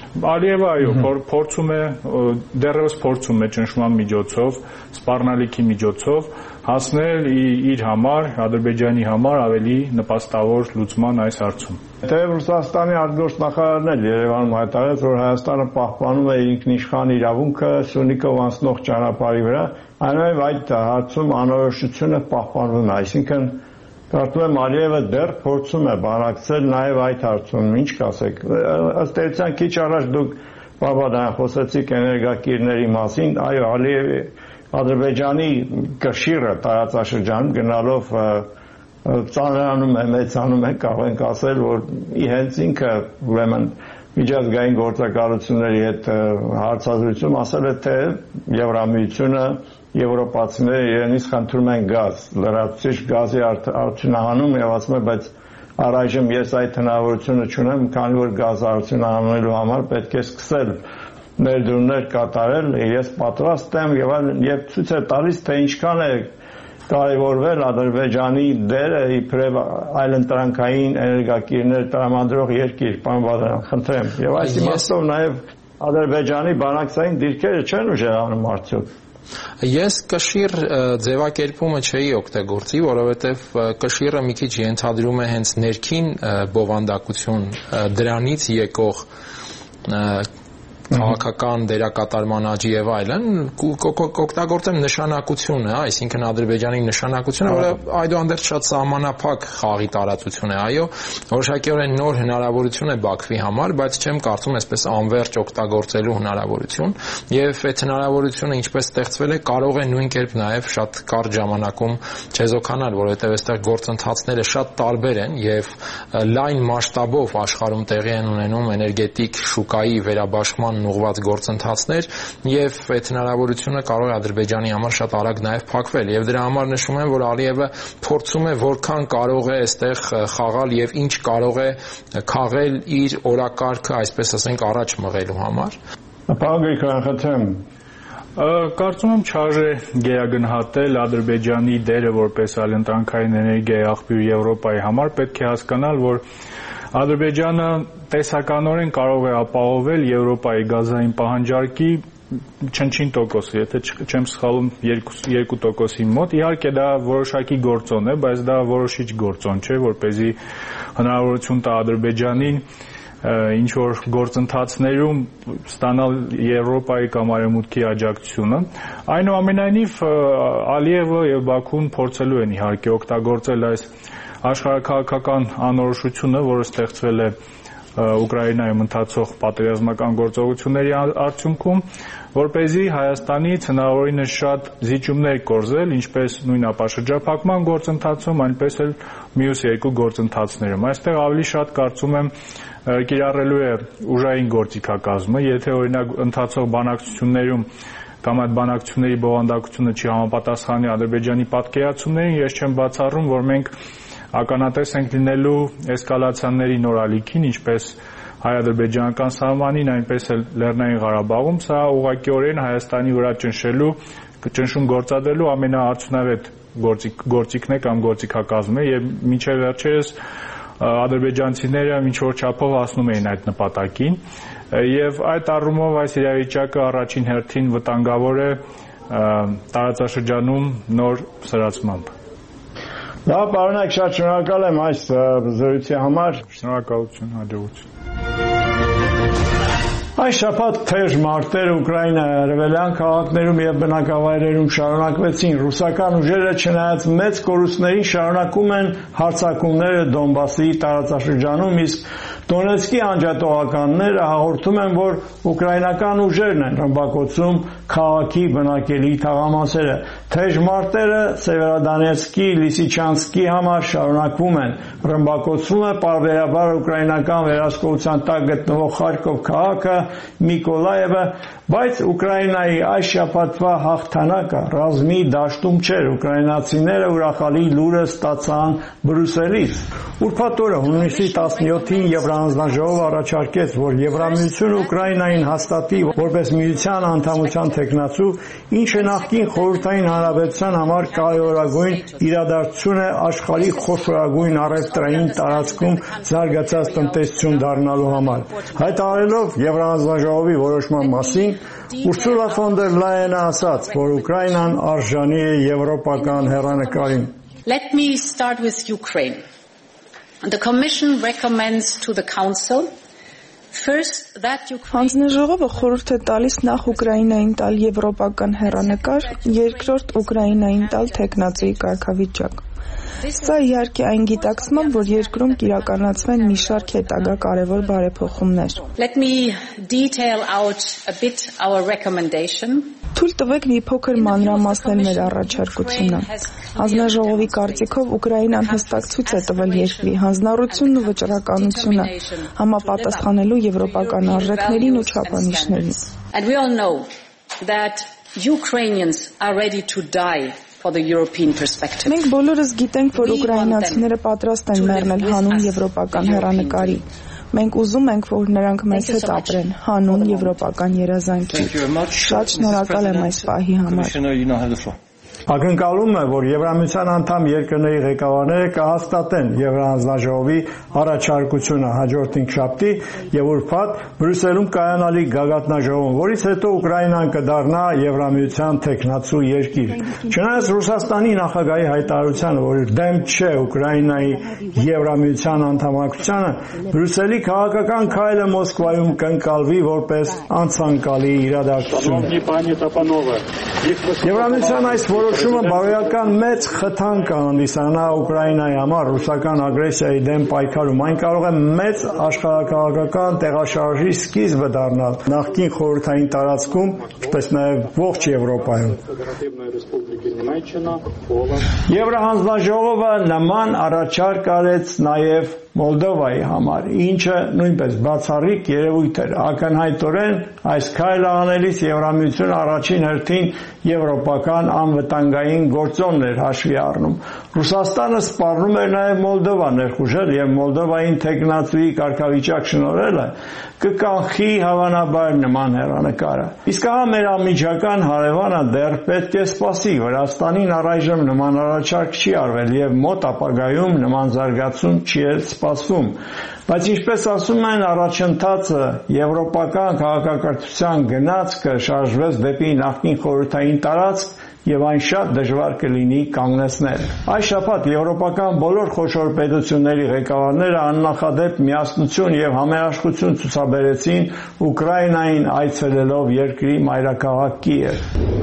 Ալիևը այո, փորձում է դեռևս փորձում է ճնշման միջոցով, սպառնալիքի միջոցով հասնել իր համար, Ադրբեջանի համար ավելի նպաստավոր լուծման այս հարցում։ Թեև Ռուսաստանի արտգործնախարարն էլ Երևանում հայտարարեց, որ Հայաստանը պահպանում է ինքնիշխան իրավունքը Սյունիքով անցնող ճանապարհի վրա, այնուհետև այդ հարցում անորոշությունը պահպանվում է, այսինքն կարծում եմ Ալիևը դեռ փորձում է բանակցել նաև այդ հարցում, ինչ կասեք։ Ըստ էության քիչ առաջ դուք բավական խոսեցիք էներգակիրների մասին, այո, Ալիևը Ադրբեջանի կշիռը տարածաշրջանում գնալով ծանրանում է, մեծանում է, կարող ենք ասել, որ հենց ինքը ուրեմն միջազգային գործակալությունների հետ հարցազրույցում ասել է, թե Եվրամիությունը եվրոպացիները իրենից խնդրում են գազ, լրացուցիչ գազի արդյունահանում եւ ասում է, բայց առայժմ ես այդ հնարավորությունը չունեմ, քանի որ գազ արդյունահանելու համար պետք է սկսել ներդրումներ կատարել, ես պատրաստ եմ եւ ցույց է տալիս, թե ինչքան է կարևորվել Ադրբեջանի դերը իբրև այլընտրանքային էներգակիրներ տրամադրող երկիր, պարոն Բադարյան, խնդրեմ։ Եվ այս իմաստով նաեւ Ադրբեջանի բանակցային դիրքերը չեն ուժեղանում արդյոք։ Ես կշիռ ձևակերպումը չէի օգտագործի, որովհետև կշիռը մի քիչ ենթադրում է հենց ներքին բովանդակություն, դրանից եկող քաղաքական դերակատարման աճի եւ այլն, կօգտագործեմ նշանակությունը, այսինքն Ադրբեջանի նշանակությունը, որը այդուհանդերձ շատ սահմանափակ խաղի տարածություն է, այո, որոշակիորեն նոր հնարավորություն է Բաքվի համար, բայց չեմ կարծում այսպես անվերջ օգտագործելու հնարավորություն, եւ այդ հնարավորությունը ինչպես ստեղծվել է, կարող է նույն կերպ նաեւ շատ կարճ ժամանակում չեզոքանալ, որովհետեւ այստեղ գործընթացները շատ տարբեր են եւ լայն մասշտաբով աշխարհում տեղի են ունենում էներգետիկ շուկայի վերաբաշխման ուղղված գործընթացներ եւ այդ հնարավորությունը կարող է Ադրբեջանի համար շատ արագ նաեւ փակվել եւ դրա համար նշում եմ, որ Ալիևը փորձում է որքան կարող է այստեղ խաղալ եւ ինչ կարող է քաղել իր օրակարգը, այսպես ասենք, առաջ մղելու համար։ Պարոն Գրիգորյան, խնդրեմ, կարծում եմ չարժե գերագնահատել Ադրբեջանի դերը որպես այլընտրանքային էներգիայի աղբյուր Եվրոպայի համար, պետք է հասկանալ, որ Ադրբեջանը տեսականորեն կարող է ապահովել Եվրոպայի գազային պահանջարկի չնչին տոկոսը, եթե չեմ սխալվում 2%-ի մոտ, իհարկե դա որոշակի գործոն է, բայց դա որոշիչ գործոն չէ, որպեսզի հնարավորություն տա Ադրբեջանին ինչ որ գործընթացներում ստանալ Եվրոպայի կամ Արևմուտքի աջակցությունը։ Այնուամենայնիվ Ալիևը եւ Բաքուն փորձելու են իհարկե օգտագործել այս աշխարհաքաղաքական անորոշությունը, որը ստեղծվել է Ուկրաինայում ընթացող պատերազմական գործողությունների արդյունքում, որպեսզի Հայաստանից հնարավորինս շատ զիջումներ կորզել, ինչպես նույն ապաշրջափակման գործընթացում, այնպես էլ մյուս երկու գործընթացներում։ Այստեղ ավելի շատ կարծում եմ կիրառելու է ուժային գործիքակազմը, եթե օրինակ ընթացող բանակցություններում կամ այդ բանակցությունների բովանդակությունը չի համապատասխանի Ադրբեջանի պատկերացումներին, ես չեմ բացառում, որ մենք ականատես ենք լինելու էսկալացիաների նոր ալիքին, ինչպես հայ-ադրբեջանական սահմանին, այնպես էլ Լեռնային Ղարաբաղում, սա ուղղակիորեն Հայաստանի վրա ճնշում գործադրելու ամենաարդյունավետ գործիքն է կամ գործիքակազմն է եւ մինչեւ վերջերս ադրբեջանցիները ինչ որ չափով հասնում էին այդ նպատակին եւ այդ առումով այս իրավիճակը առաջին հերթին վտանգավոր է տարածաշրջանում նոր սրացմամբ։ Դա պարոնայք, շատ շնորհակալ եմ այս զրույցի համար։ Շնորհակալություն, հաջողություն։ Այս շաբաթ թեժ մարտեր Ուկրաինայի արևելյան քաղաքներում եւ բնակավայրերում շարունակվեցին։ Ռուսական ուժերը չնայած մեծ կորուստներին շարունակում են հարձակումները Դոնբասի տարածաշրջանում, իսկ Դոնեցկի անջատողականները հաղորդում են, որ ուկրաինական ուժերն են ռմբակոծում քաղաքի բնակելի թաղամասերը։ Թեժ մարտերը Սևերոդոնեցկի, Լիսիչանսկի համար շարունակվում են։ Ռմբակոծվում է պարբերաբար ուկրաինական վերահսկողության տակ գտնվող Խարկով քաղաքը, Միկոլաևը, բայց Ուկրաինայի այս շաբաթվա հաղթանակը ռազմի դաշտում չէր։ Ուկրաինացիները ուրախալի լուրը ստացան Բրյուսելից։ Ուրբաթ օրը հունիսի 17-ին Եվրահանձնաժողովը առաջարկեց, որ Եվրամիությունը Ուկրաինային հաստատի որպես միության անդամության թեկնածու, ինչը նախկին Խորհրդային Հանրապետության համար կարևորագույն իրադարձություն է աշխարհի խոշորագույն առևտրային տարածքում զարգացած տնտեսություն դառնալու համար։ Հայտարարելով Եվրահանձնաժողովի որոշման մասին, Ուրսուլա ֆոն դեր Լայենը ասաց, որ Ուկրաինան արժանի է եվրոպական հեռանկարին։ Let me start with Ukraine. The Commission recommends to the Council first that Ukraine Հանձնաժողովը խորհուրդ է տալիս նախ Ուկրաինային տալ եվրոպական հեռանկար, երկրորդ Ուկրաինային տալ թեկնածուի կարգավիճակ։ Սա իհարկե այն գիտակցմամբ, որ երկրում կիրականացվեն մի շարք հետագա կարևոր բարեփոխումներ։ Let me detail out a bit our recommendation. Թույլ տվեք մի փոքր մանրամասնել մեր առաջարկությունը։ Հանձնաժողովի կարծիքով Ուկրաինան հստակ ցույց է տվել երկրի հանձնառությունն ու վճռականությունը համապատասխանելու եվրոպական արժեքներին ու չափանիշներին։ And we all know that Ukrainians are ready to die for the European perspective. Մենք բոլորս գիտենք, որ ուկրաինացիները պատրաստ են մեռնել հանուն եվրոպական հեռանկարի։ Մենք ուզում ենք, որ նրանք մեզ հետ ապրեն հանուն եվրոպական երազանքի։ Շատ շնորհակալ եմ այս պահի համար։ Ակնկալում է, որ Եվրամիության անդամ երկրների ղեկավարները կհաստատեն Եվրահանձնաժողովի առաջարկությունը հաջորդ շաբթի եւ ուրբաթ Բրյուսելում կայանալի գագաթնաժողովում, որից հետո Ուկրաինան կդառնա Եվրամիության թեկնածու երկիր։ Չնայած Ռուսաստանի նախագահի հայտարարությանը, որ դեմ չէ Ուկրաինայի Եվրամիության անդամակցությանը, Բրյուսելի քաղաքական քայլը Մոսկվայում կընկալվի որպես անցանկալի իրադարձություն։ Եվրամիության այս որոշումը բարոյական մեծ խթան կհանդիսանա Ուկրաինայի համար ռուսական ագրեսիայի դեմ պայքարում։ Այն կարող է մեծ աշխարհակաղակական տեղաշարժի սկիզբը դառնալ նախկին խորհրդային տարածքում, ինչպես նաև ողջ Եվրոպայում։ Եվրահանձնաժողովը նման առաջարկ արեց նաև Մոլդովայի համար, ինչը նույնպես բացառիկ երևույթ էր։ Ակնհայտորեն այս քայլը անելիս Եվրամիությունը առաջին հերթին եվրոպական անվտանգային գործոնն էր հաշվի առնում։ Ռուսաստանը սպառնում էր նաև Մոլդովա ներխուժել եւ Մոլդովային թեկնածուի կարգավիճակ շնորհելը կկանխի հավանաբար նման հեռանկարը։ Իսկ ահա մեր անմիջական հարևանը դեռ պետք է սպասի։ Վրաստանին առայժմ նման առաջարկ չի արվել եւ մոտ ապագայում նման զարգացում չի սպասվում։ Բայց ինչպես ասում են, առաջընթացը եվրոպական քաղաքակրթության գնացքը շարժվեց դեպի նախկին խորհրդային տարածք եւ այն շատ դժվար կլինի կանգնեցնել։ Այս շաբաթ եվրոպական բոլոր խոշոր պետությունների ղեկավարները աննախադեպ միասնություն եւ համերաշխություն ցուցաբերեցին Ուկրաինային այցելելով երկրի մայրաքաղաք Կիև։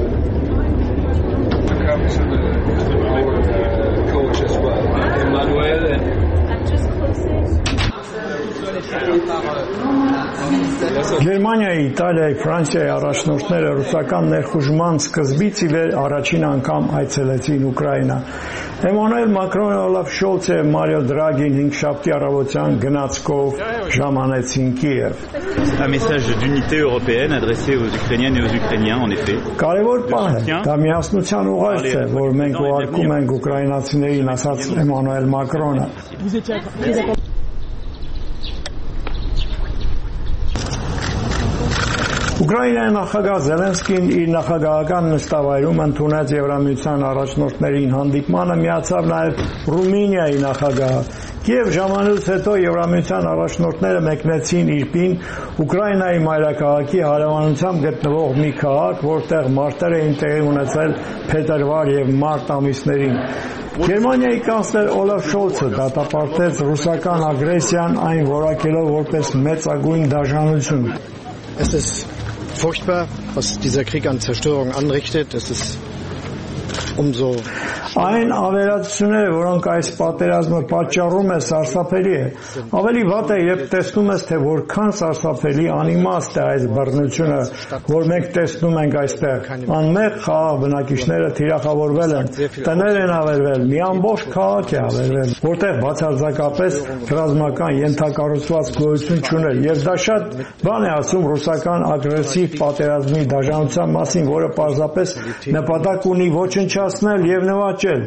Գերմանիայի, Իտալիայի, Ֆրանսիայի առաջնորդները ռուսական ներխուժման սկզբից ի վեր առաջին անգամ այցելեցին Ուկրաինա։ Էմանուել Մակրոնը, Օլաֆ Շոլցը եւ Մարիո Դրագին հինգշաբթի առավոտյան գնացքով ժամանեցին Կիև։ Un message d'unité européenne adressé aux Ukrainiennes et aux Ukrainiens, en effet. Կարևոր բան է, դա միասնության ուղերձ է, որ մենք ուղարկում ենք ուկրաինացիներին, ասաց Էմանուել Մակրոնը։ Ուկրաինայի նախագահ Զելենսկին իր նախագահական նստավայրում ընդունեց Եվրամիության առաջնորդներին հանդիպմանը, միացավ նաև Ռումինիայի նախագահը։ Կիև ժամանելուց հետո Եվրամիության առաջնորդները մեկնեցին Իրպին, Ուկրաինայի մայրաքաղաքի հարևանությամբ գտնվող մի քաղաք, որտեղ մարտեր էին տեղի ունեցել փետրվար եւ մարտ ամիսներին։ Գերմանիայի կանցլեր Օլաֆ Շոլցը դատապարտեց ռուսական ագրեսիան, այն որակելով որպես մեծագույն դաժանություն։ Es ist furchtbar, was dieser Krieg an Zerstörung anrichtet. Es ist umso Այն ավերածությունները, որոնք այս պատերազմը պատճառում է, սարսափելի է։ Ավելի վատ է, երբ տեսնում ես, թե որքան սարսափելի անիմաստ է այս բռնությունը, որ մենք տեսնում ենք այստեղ։ Անմեղ խաղաղ բնակիչները թիրախավորվել են, տներ են ավերվել, մի ամբողջ քաղաք է ավերվել, որտեղ բացարձակապես ռազմական ենթակառուցված գոյություն չուներ, եւ դա շատ բան է ասում ռուսական ագրեսիվ պատերազմի դաշնության մասին, որը պարզապես նպատակ ունի ոչնչացնել եւ նվաճել։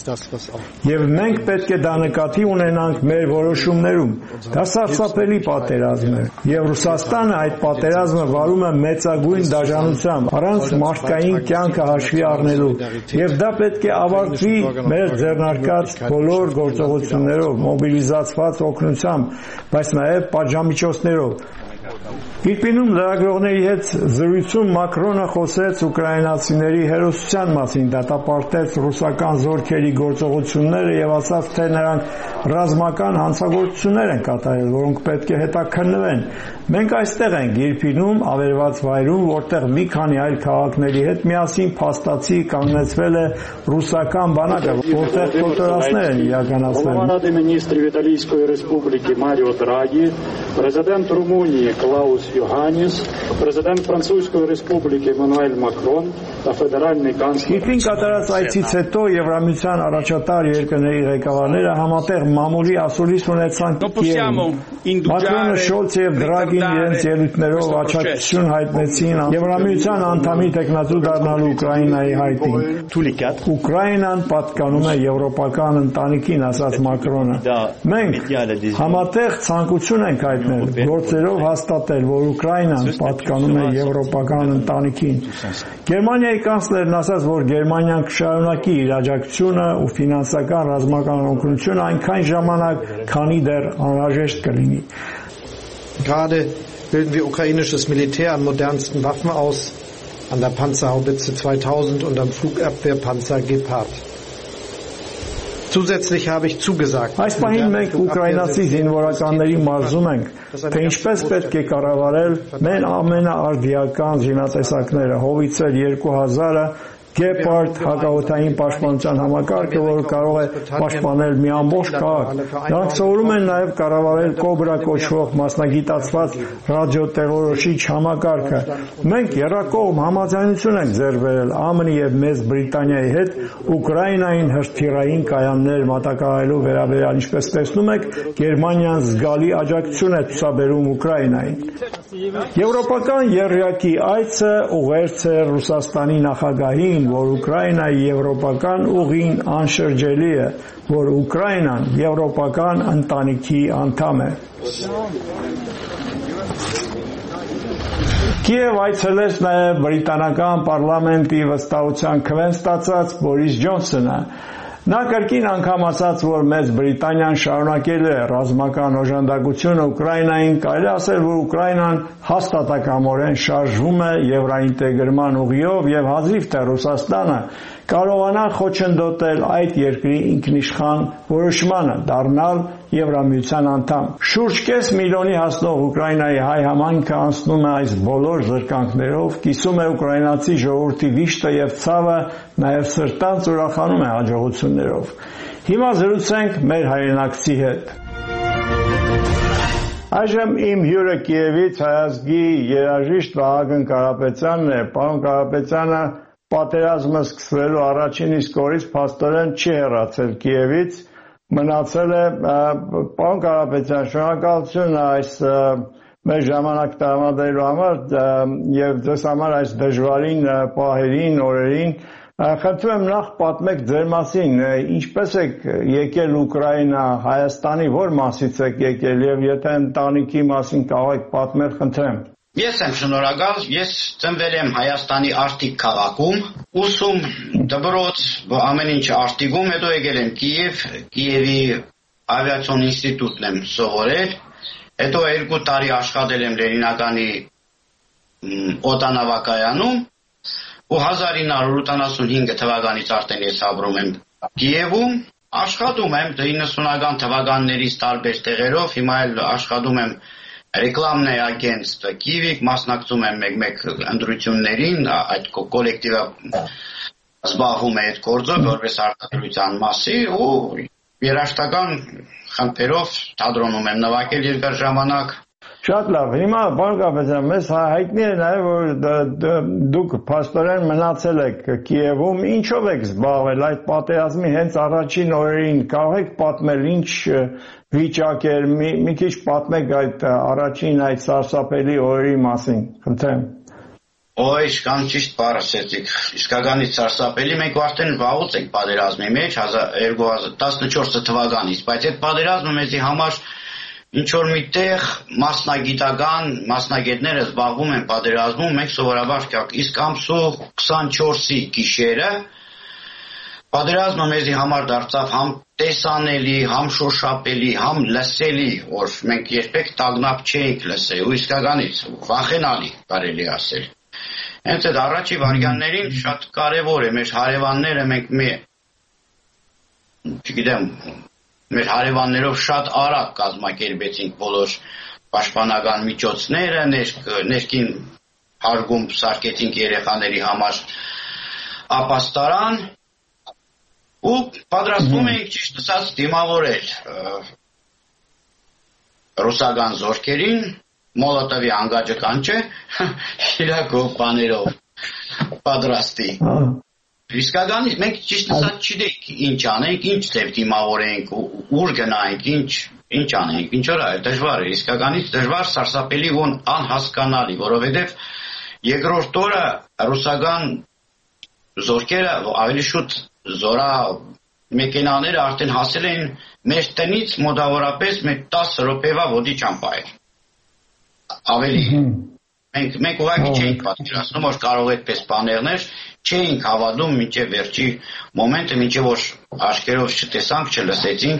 Եվ մենք պետք է դա նկատի ունենանք մեր որոշումներում։ Դա սարսափելի պատերազմ է, եւ Ռուսաստանը այդ պատերազմը վարում է մեծագույն դաշնությամբ, առանց մարդկային կյանքը հաշվի առնելու, եւ դա պետք է ավարտվի մեր ձեռնարկած բոլոր գործողություններով, մոբիլիզացված օգնությամբ, բայց նաեւ պատժամիջոցներով։ Իրպինում լրագրողների հետ զրույցում Մակրոնը խոսեց ուկրաինացիների հերոսության մասին, դատապարտեց ռուսական զորքերի գործողությունները եւ ասաց, թե նրանք ռազմական հանցագործություններ են կատարել, որոնք պետք է հետաքննվեն։ Մենք այստեղ ենք Իրպինում, ավերված վայրում, որտեղ մի քանի այլ քաղաքների հետ միասին փաստացի կանգնեցվել է ռուսական բանակը, որտեղ կոտորածներ են իրականացվել։ Министр Виталийской республики Марио Драги, президент Румынии Клаус Йоханнис, президент Французской республики Эммануэль Макрон, федеральный канцлер։ Իրպին կատարած այցից հետո Եվրամիության առաջատար երկրների ղեկավարները համատեղ մամուլի ասուլիս ունեցան Կիևում։ Մակրոնը, Շոլցը եւ Դրագին իրենց ելույթներով աջակցություն հայտնեցին Եվրամիության անդամի տեխնատու դառնալու Ուկրաինայի հայտին։ Ուկրաինան պատկանում է եվրոպական ընտանիքին, ասաց Մակրոնը։ Մենք համատեղ ցանկություն ենք հայտնել գործերով հաստատել, որ Ուկրաինան պատկանում է եվրոպական ընտանիքին։ Գերմանիայի կանցլերն ասաց, որ Գերմանիան կշարունակի իր աջակցությունը ու ֆինանսական ռազմական օգնությունը այնքան ժամանակ, քանի դեռ անհրաժեշտ կլինի։ Gerade bilden wir ukrainisches Militär an modernsten Waffen aus, an der Panzerhaubitze 2000 und am Flugabwehrpanzer Gepard. Zusätzlich habe ich zugesagt. Այս պահին մենք ուկրաինացի զինվորականների մարզում ենք, թե ինչպես պետք է կառավարել մեր ամենաարդիական զինատեսակները, հովիցեր 2000-ը, Gepard հակաօդային պաշտպանության համակարգը, որը կարող է պաշտպանել մի ամբողջ քաղաք։ Նրանք սովորում են նաև կառավարել Կոբրա կոչվող մասնագիտացված ռադիոտեղորոշիչ համակարգը։ Մենք եռակողմ համաձայնություն ենք ձեռք բերել ԱՄՆ-ի եւ Մեծ Բրիտանիայի հետ Ուկրաինային հրթիռային կայաններ մատակարարելու վերաբերյալ, ինչպես տեսնում եք, Գերմանիան զգալի աջակցություն է ցուցաբերում Ուկրաինային։ Եվրոպական եռյակի այցը ուղերձ է Ռուսաստանի նախագահին, որ Ուկրաինայի եվրոպական ուղին անշրջելի է, որ Ուկրաինան եվրոպական ընտանիքի անդամ է։ Կիև այցելեց նաև բրիտանական պարլամենտի վստահության քվեն ստացած Բորիս Ջոնսոնը։ Նա կրկին անգամ ասաց, որ Մեծ Բրիտանիան շարունակել է ռազմական օժանդակությունը Ուկրաինային, կարելի ասել, որ Ուկրաինան հաստատակամորեն շարժվում է եվրոինտեգրման ուղիով եւ հազիվ թե Ռուսաստանը կարողանա խոչընդոտել այդ երկրի ինքնիշխան որոշմանը դառնալ Եվրամիության անդամ։ Շուրջ կես միլիոնի հասնող Ուկրաինայի հայ համայնքը անցնում է այս բոլոր զրկանքներով, կիսում է ուկրաինացի ժողովրդի վիշտը եւ ցավը, նաեւ սրտանց ուրախանում է հաջողություններով։ Հիմա զրուցենք մեր հայրենակցի հետ։ Այժմ իմ հյուրը Կիևից հայազգի երաժիշտ Վահագն Կարապետյանն է։ Պարոն Կարապետյանը պատերազմը սկսվելու առաջին իսկ օրից փաստորեն չի հեռացել Կիևից, մնացել է։ Պարոն Կարապետյան, շնորհակալություն այս մեր ժամանակ տրամադրելու համար եւ ձեզ համար այս դժվարին պահերին, օրերին։ Խնդրում եմ նախ պատմեք ձեր մասին, ինչպես եք եկել Ուկրաինա, Հայաստանի որ մասից եք եկել եւ եթե ընտանիքի մասին կարող եք պատմել, խնդրեմ։ Ես եմ շնորհակալ, ես ծնվել եմ Հայաստանի Արտիկ քաղաքում, ուսում դպրոց, ամեն ինչ Արտիկում, հետո եկել եմ Կիև, Կիևի ավիացիոն ինստիտուտն եմ սովորել, հետո 2 տարի աշխատել եմ Լենինականի օդանավակայանում ու 1985 թվականից արդեն ես ապրում եմ Կիևում, աշխատում եմ 90-ական թվականներից տարբեր տեղերով, հիմա էլ աշխատում եմ Ռեկլամնայ ագենտստը Կիևիկ մասնակցում եմ մեկ-մեկ ընտրություններին, այդ կոլեկտիվը զբաղվում է այդ գործով որպես արտադրության մասի ու երաշտական խնդրով թատրոնում եմ նվագել երկար ժամանակ։ Շատ լավ, հիմա բան կապեցան, մեզ հայտնի է նաև, որ դուք փաստորեն մնացել եք Կիևում, ինչով եք զբաղվել այդ պատերազմի հենց առաջին օրերին, կարող եք պատմել ինչ վիճակ էր, մի քիչ պատմեք այդ առաջին այդ սարսափելի օրերի մասին, խնդրեմ։ Ոյ, կան ճիշտ բառացեցիք, իսկականից սարսափելի, մենք արդեն վաղուց ենք պատերազմի մեջ 2014 թվականից, բայց այդ պատերազմը մեզի համար ինչ որ միտեղ մասնագետները զբաղվում են պատերազմում, մենք սովորաբար իսկ ամսու 24-ի գիշերը պատերազմը մեզի համար դարձավ համ տեսանելի, համ շոշափելի, համ լսելի, որ մենք երբեք տագնապ չէինք լսել, ու իսկականից վախենալի կարելի ասել։ Հենց այդ առաջի վայրկյաններին շատ կարևոր է մեր հարևանները, մենք չգիտեմ, մեր հարևաններով շատ արագ կազմակերպեցինք բոլոր պաշտպանական միջոցները, ներքին հարգում սարքեցինք երեխաների համար ապաստարան ու պատրաստվում էինք ճիշտ ասած դիմավորել ռուսական զորքերին, Մոլոտովի անգաջը կանչե, իրակով բաներով պատրաստի։ Իսկականից մենք ճիշտ ասած չգիտենք ինչ անենք, ինչ ձև դիմավորենք, ուր գնանք, ինչ անենք, ինչ որ է, դժվար է, իսկականից դժվար, սարսափելի ու անհասկանալի, որովհետև երկրորդ օրը ռուսական զորքերը ավելի շուտ զորա մեքենաները արդեն հասել էին մեր տնից մոտավորապես 10 րոպեվա ոդի ճամփայել։ Ավելի մենք ուղղակի չէինք պատկերացնում, որ կարող այդպես բաներներ չէինք հավատում մինչև վերջի մոմենտը, մինչև որ աչքերով չտեսանք, չլսեցինք։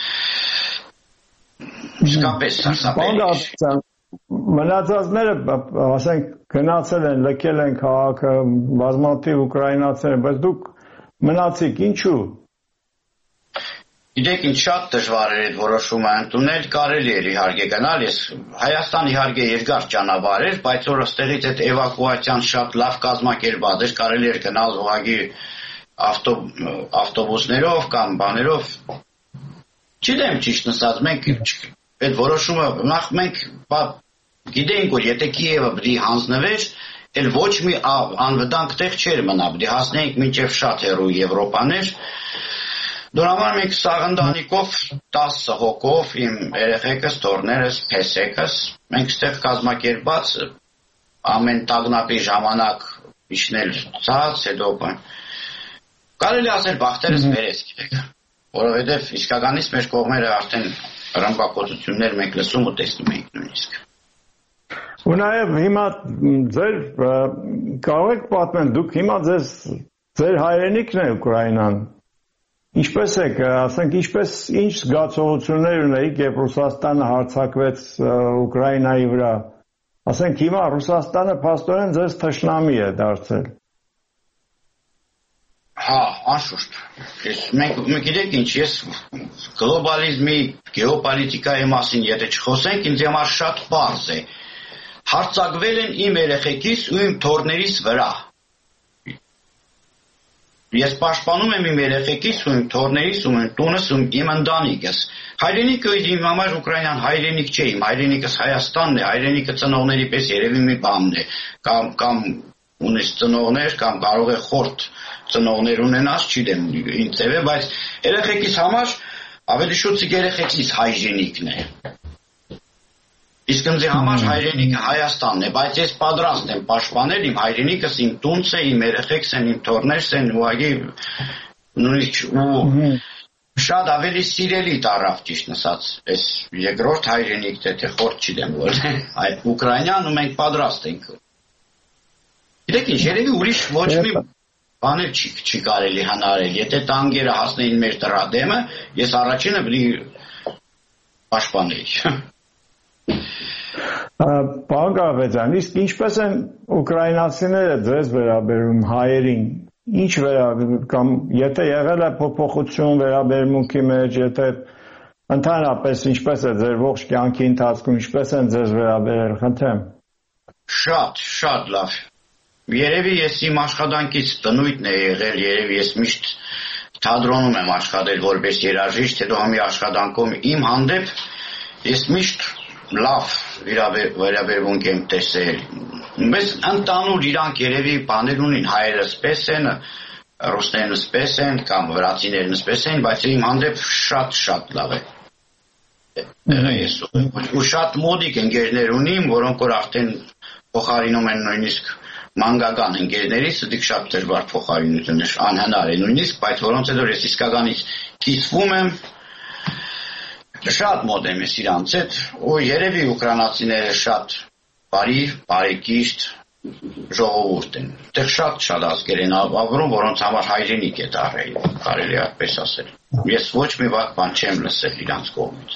Իսկապես սարսափելի։ Մնացածները, ասենք, գնացել են, լքել են քաղաքը, բազմաթիվ ուկրաինացիներ, բայց դուք մնացիք, ինչու՞։ Գիտեք, ինչ շատ դժվար էր այդ որոշումը ընդունել, կարելի էր իհարկե գնալ, Հայաստան իհարկե երկար ճանապարհ էր, բայց որ ըստեղից այդ էվակուացիան շատ լավ կազմակերպված էր, կարելի էր գնալ ուղղակի ավտոբուսներով կամ բաներով։ Չգիտեմ ճիշտ ասած, մենք այդ որոշումը նախ մենք գիտեինք, որ եթե Կիևը պիտի հանձնվեր, էլ ոչ մի անվտանգ տեղ չէր մնա, պիտի հասնեինք մինչև շատ հեռու Եվրոպաներ։ Դրա համար մենք սաղնդանիկով 10 հոգով իմ երեխեքս, թոռներս, փեսեքս, մենք ստեղ կազմակերպած ամեն տագնապի ժամանակ իջնել ցած, հետո կարելի ասել բախտերս վերես, գիտեք, որովհետև իսկականից մեր կողմերը արդեն ռմբակոծություններ մենք լսում ու տեսնում ենք նույնիսկ։ Ու նաև հիմա ձեր կարող եք պատմել, դուք հիմա ձեր հայրենիքն է Ուկրաինան։ Ինչպես եք, ասենք, ինչ զգացողություններ ունեիք, երբ Ռուսաստանը հարձակվեց Ուկրաինայի վրա։ Ասենք, հիմա Ռուսաստանը փաստորեն ձեզ թշնամի է դարձել։ Հա, անշուշտ։ Մենք գիտեք ինչ, ես գլոբալիզմի, գեոպոլիտիկայի մասին եթե չխոսենք, ինձ համար շատ պարզ է։ Հարձակվել են իմ երեխեքիս ու իմ թոռներիս վրա։ Ես պաշտպանում եմ իմ երեխեքիս ու իմ թոռներիս ու իմ տունս ու իմ ընտանիքս։ Հայրենիքը իմ համար Ուկրաինան հայրենիք չէ, իմ հայրենիքս Հայաստանն է, հայրենիքը ծնողների պես երևի մի բանն է, կամ ունես ծնողներ, կամ կարող է խորտ ծնողներ ունենաս, չգիտեմ, ինչ ձև է, բայց երեխեքիս համար ավելի շուտ երեխեքիս հայրենիքն է։ Իսկ ինձ համար հայրենիքը Հայաստանն է, բայց ես պատրաստ եմ պաշտպանել իմ հայրենիքս, իմ տունս է, իմ երեխեքս են, իմ թոռներս են, ուղղակի ու շատ ավելի սիրելի տարավ ճիշտ ասած, այս երկրորդ հայրենիքն է, թե խորտ չգիտեմ որ այդ Ուկրաինան ու մենք պատրաստ ենք։ Գիտեք ինչ, երևի ուրիշ ոչ մի բաներ չի կարելի հնարել, եթե տանկերը հասնեին մեր դրադեմը, ես առաջինը պիտի պաշտպանեի։ Պարոն Կարապետյան, իսկ ինչպես են ուկրաինացիները ձեզ վերաբերում հայերին, ինչ կամ եթե եղել է փոփոխություն վերաբերմունքի մեջ, եթե ընդհանրապես ինչպես է ձեր ողջ կյանքի ընթացքում, ինչպես են ձեզ վերաբերել, խնդրեմ։ Շատ լավ։ Երևի ես իմ աշխատանքից բնույթն է եղել, երևի ես միշտ թատրոնում եմ աշխատել որպես երաժիշտ, հետո համի աշխատանքում իմ հանդեպ ես միշտ լավ վերաբերմունք եմ տեսել։ Բայց ընդանուր իրանք երևի բաներ ունին, հայերը սպես են, ռուսներն սպես են, կամ վրացիներն սպես են, բայց իմ հանդեպ շատ լավ է։ Ու շատ մոդիկ ընկերներ ունիմ, որոնք որ արդեն փոխարինում են նույնիսկ մանկական ընկերներից, դիք շատ դժվար փոխարինություն է, անհնար է նույնիսկ, բայց որոնց հետո ես իսկականից կիսվում եմ, շատ մոդ եմ ես իրանց հետ, ու երևի ուկրաինացիները շատ բարեկիրթ ժողովուրդ են։ Դեռ շատ ազգեր են ապրում, որոնց համար հայրենիք է դառել, կարելի է այդպես ասել։ Ես ոչ մի վատ բան չեմ լսել իրանց կողմից։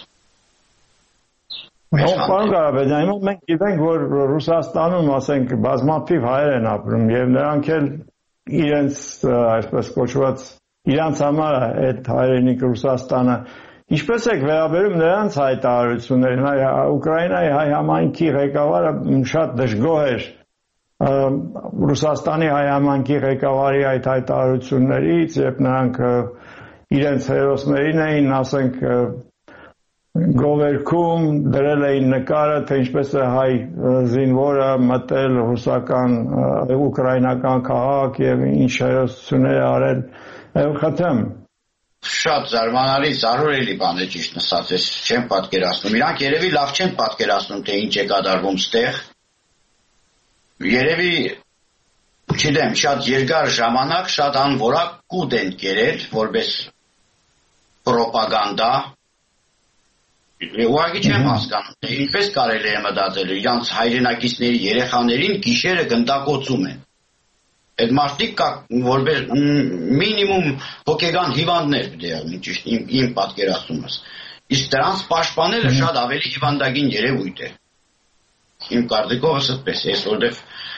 Պարոն Ղարաբեդյան, մենք գիտենք, որ Ռուսաստանում, ասենք, բազմաթիվ հայեր են ապրում եւ նրանք էլ իրենց, այսպես կոչված, իրանց համար այդ հայրենիք Ռուսաստանը ինչպես եք վերաբերում նրանց հայտարարություններին, Ուկրաինայի հայ համայնքի ղեկավարը շատ դժգոհ էր Ռուսաստանի հայ համայնքի ղեկավարի այդ հայտարարություններից, երբ նրանք իրենց հերոսներին էին, ասենք, գովերքում դրել էին նկարը, թե ինչպես է հայ զինվորը մտել ռուսական ուկրաինական քաղաք եւ ինչ հերոսություններ արել, խնդրեմ։ Շատ զարմանալի, զարհուրելի բան է ճիշտ ասած, ես չեմ պատկերացնում։ Իրանք երևի լավ չեն պատկերացնում, թե ինչ է կատարվում ստեղ։ Երևի, չգիտեմ, շատ երկար ժամանակ, շատ անորակ կուտ են կերել, որպես պրոպագանդա։ Ուղղակի չեմ հասկանում, թե ինչպես կարելի է մտածել, իրանց հայրենակիցների երեխաներին գիշերը գնդակոծում են։ Այդ մարդիկ որպես մինիմում հոգեգան հիվանդներ պետք է եղնին, ճիշտ իմ պատկերացումս։ Իսկ դրանց պաշտպանելը շատ ավելի հիվանդագին երևույթ է։ Իմ կարծիքովս այդպես է, որովհետև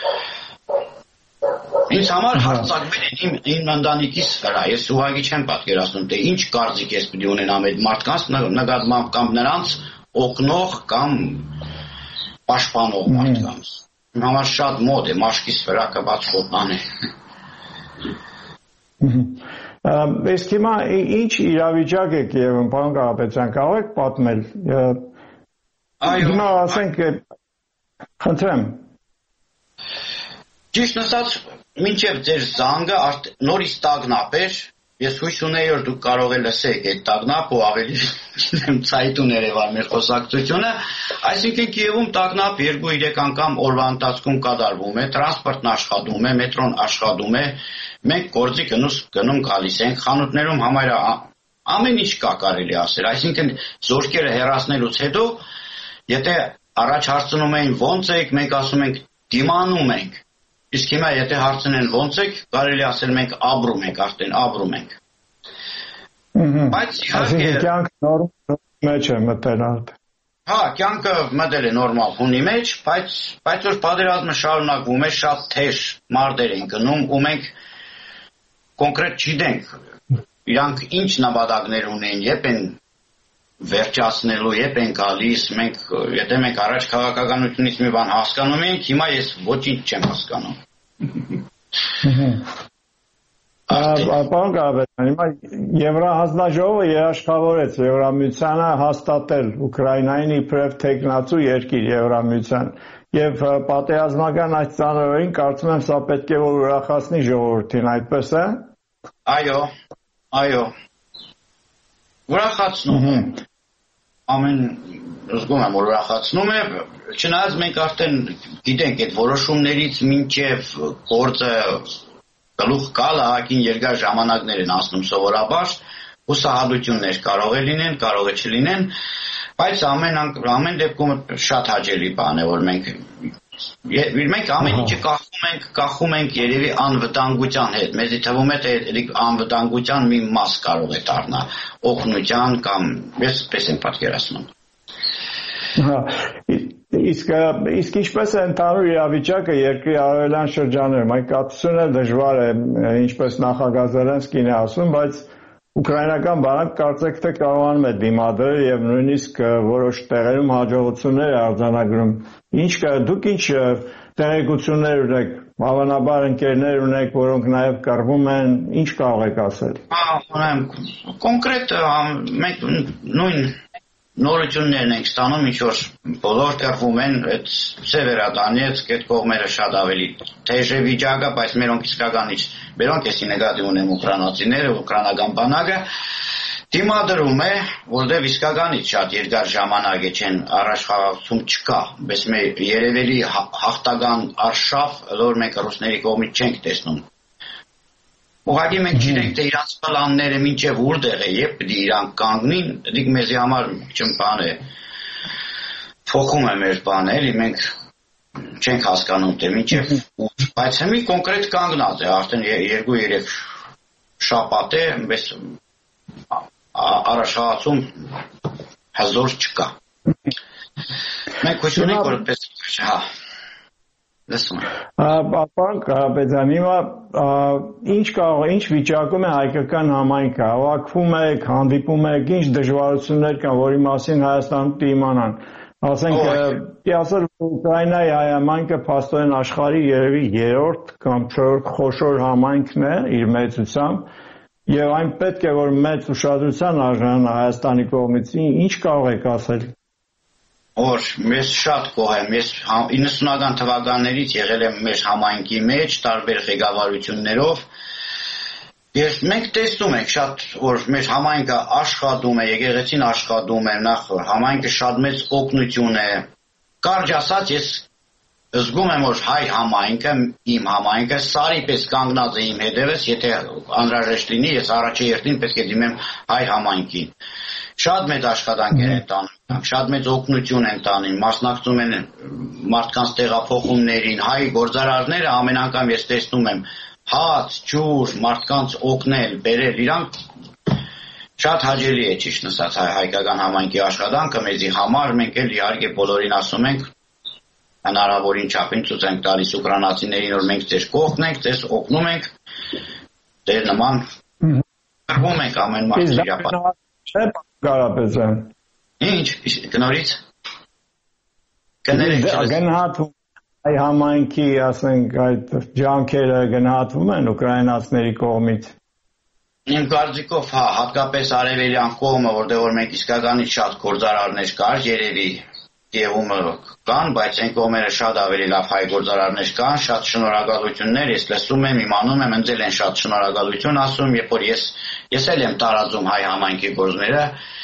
ինձ համար հարձակվել են իմ ընտանիքիս վրա, ես ուղղակի չեմ պատկերացնում, թե ինչ կարծիք ես պետք է ունենամ այդ մարդկանց նկատմամբ կամ նրանց օգնող կամ պաշտպանող մարդկանց։ Իմ համար շատ մոդ է, մաշկիս վրա կված խոտնաներ։ Իսկ հիմա ինչ իրավիճակ եք Կիևում, պարոն Ղարաբեդյան, կարող եք պատմել։ Հիմա ասենք, խնդրեմ։ Ճիշտ ասած, մինչև ձեր զանգը նորից տագնապ էր, ես հույս ունեի, որ դուք կարող եք լսեք այդ տագնապ ու ավելի ցայտուն երևալ մեր խոսակցությունը, այսինքն Կիևում տագնապ 2-3 անգամ օրվա ընթացքում կատարվում է, տրանսպորտն աշխատում է, մետրոն աշխատում է, մենք գործի գնում գալիս ենք, խանութներում համարյա ամեն ինչ կա կարելի ասել, այսինքն զորքերը հեռացնելուց հետո, եթե առաջ հարցնում էին ոնց եք, մենք ասում ենք դիմանում ենք, իսկ հիմա եթե հարցնեն ոնց եք, կարելի ասել մենք ապրում ենք, արդեն ապրում ենք։ Բայց իհարկե կյանքը նորմալ մեջ է մտել արդեն։ Հա, կյանքը մտել է նորմալ հունի մեջ, բայց որ պատերազմը շարունակվում է, շատ թեժ մարտեր են գնում, ու մենք կոնկրետ չգիտենք իրանք ինչ նպատակներ ունեն, երբ են վերջացնելու, երբ են գալիս, եթե մենք առաջ քաղաքականությունից մի բան հասկանում ենք, հիմա ես ոչինչ չեմ հասկանում։ Պարոն Ղարաբեդյան, հիմա Եվրահանձնաժողովը երաշխավորեց Եվրամիությանը հաստատել Ուկրաինային իբրև թեկնածու երկիր Եվրամիության եւ պատերազմական այս ծանրորեն կարծում եմ սա պետք է որ ուրախացնի ժողովրդին, այդպես է։ Այո։ Ուրախացնում է։ Ամեն զգում եմ որ ուրախացնում է, չնայած մենք արդեն գիտենք այդ որոշումներից մինչև գործը գլուխ գալ ահագին երկար ժամանակներ են անցնում սովորաբար, հուսահատություններ կարող է լինեն, կարող է չլինեն, բայց ամեն դեպքում շատ հաճելի բան է, որ մենք ամեն ինչը կախում ենք երևի անվտանգության հետ, մեզի թվում է թե անվտանգության մի մաս կարող է դառնալ, օգնության կամ ես պես եմ պատկերացնում։ Իսկ ինչպես է ընդհանուր իրավիճակը երկրի արևելյան շրջանում, այդ կապությունը դժվար է, ինչպես նախագահ Զելենսկին է ասում, բայց ուկրաինական բանակ կարծեք թե կարողանում է դիմադրել եւ նույնիսկ որոշ տեղերում հաջողություններ արձանագրում։ Դուք ինչ տեղեկություններ ունեք, հավանաբար ընկերներ ունեք, որոնք նաեւ կռվում են, ինչ կարող եք ասել։ Ունեմ կոնկրետ մենք նույն նորություններն ենք ստանում, ինչ որ բոլոր կռվում են, այդ Սևերադանեցկ, այդ կողմերը շատ ավելի թեժ է վիճակը, բայց մերոնք իսկականից, մերոնք էսի նկատի ունեմ ուկրաինացիները, ուկրաինական բանակը դիմադրում է, որտեղ իսկականից շատ երկար ժամանակ է չեն առաջխաղացում չկա, բայց մեր երևելի հաղթական արշավ, որ մենք ռուսների կողմից չենք տեսնում։ Ուղղակի մենք չենք թե իրանց պլանները մինչև որտեղ է, երբ պիտի իրանք կանգնին, դիք մեզի համար չմբան է, փոխում է մեր բանը, էլի մենք չենք հասկանում թե մինչև ուր, բայց հիմի կոնկրետ կանգնած է, արդեն 2-3 շաբաթ է, բայց առաջխաղացում հազոր չկա։ Մենք հույս ունենք, որ այդպես հա Պարոն Կարապետյան, հիմա ինչ վիճակում է հայկական համայնքը, հավաքվում եք, հանդիպում եք, ինչ դժվարություններ կան, որի մասին Հայաստանում իմանան։ Ասենք, ասել Ուկրաինայի հայ համայնքը փաստորեն աշխարհի երևի 3-րդ կամ 4-րդ խոշոր համայնքն է իր մեծությամբ, եւ այն պետք է որ մեծ ուշադրության արժանանա Հայաստանի կողմից։ Ինչ կարող եք ասել։ Որ մեզ շատ գոհ է, մեզ 90-ական թվականներից եղել է մեր համայնքի մեջ տարբեր ղեկավարություններով եւ մենք տեսնում ենք շատ որ մեր համայնքը աշխատում է, եկեղեցին աշխատում է, նախ համայնքը շատ մեծ օգնություն է։ Կարճ ասած ես զգում եմ որ հայ համայնքը, իմ համայնքը սարի պես կանգնած է իմ հետևս, եթե անհրաժեշտ լինի, ես առաջի հերթին պետք է դիմեմ հայ համայնքին։ Շատ մեծ աշխատանքեր են տանում, շատ մեծ օգնություն են տանում, մասնակցում են մարդկանց տեղափոխումներին, հայ գործարարները ամեն անգամ ես տեսնում եմ հաց, ջուր, մարդկանց օգնել, բերել, իրանք շատ հաճելի է ճիշտ ասած հայկական համայնքի աշխատանքը մեզի համար, մենք էլ իհարկե բոլորին ասում ենք հնարավորին չափին ցույց ենք տալիս ուկրաինացիներին, որ մենք ձեր կողքն ենք, ձեզ օգնում ենք, դեր նման կրվում ենք ամեն մարդ իրապատ։ Կարապետյան։ Ինչ, կնորից։ Գնահատվում այ համայնքի, ասենք, այդ ջանքերը գնահատվում են ուկրաինացիների կողմից։ Իմ կարծիքով, հա, հատկապես արևելյան կողմը, որտեղ որ մենք իսկականից շատ գործարարներ կար, երևի Կիևումը կան, բայց այն կողմերը շատ ավելի լավ հայ գործարարներ կան, շատ շնորհակալություններ, ես լսում եմ, իմանում եմ, ընձել են շատ շնորհակալություն ասում, երբ որ ես էլ եմ տարածում հայ համայնքի գործները,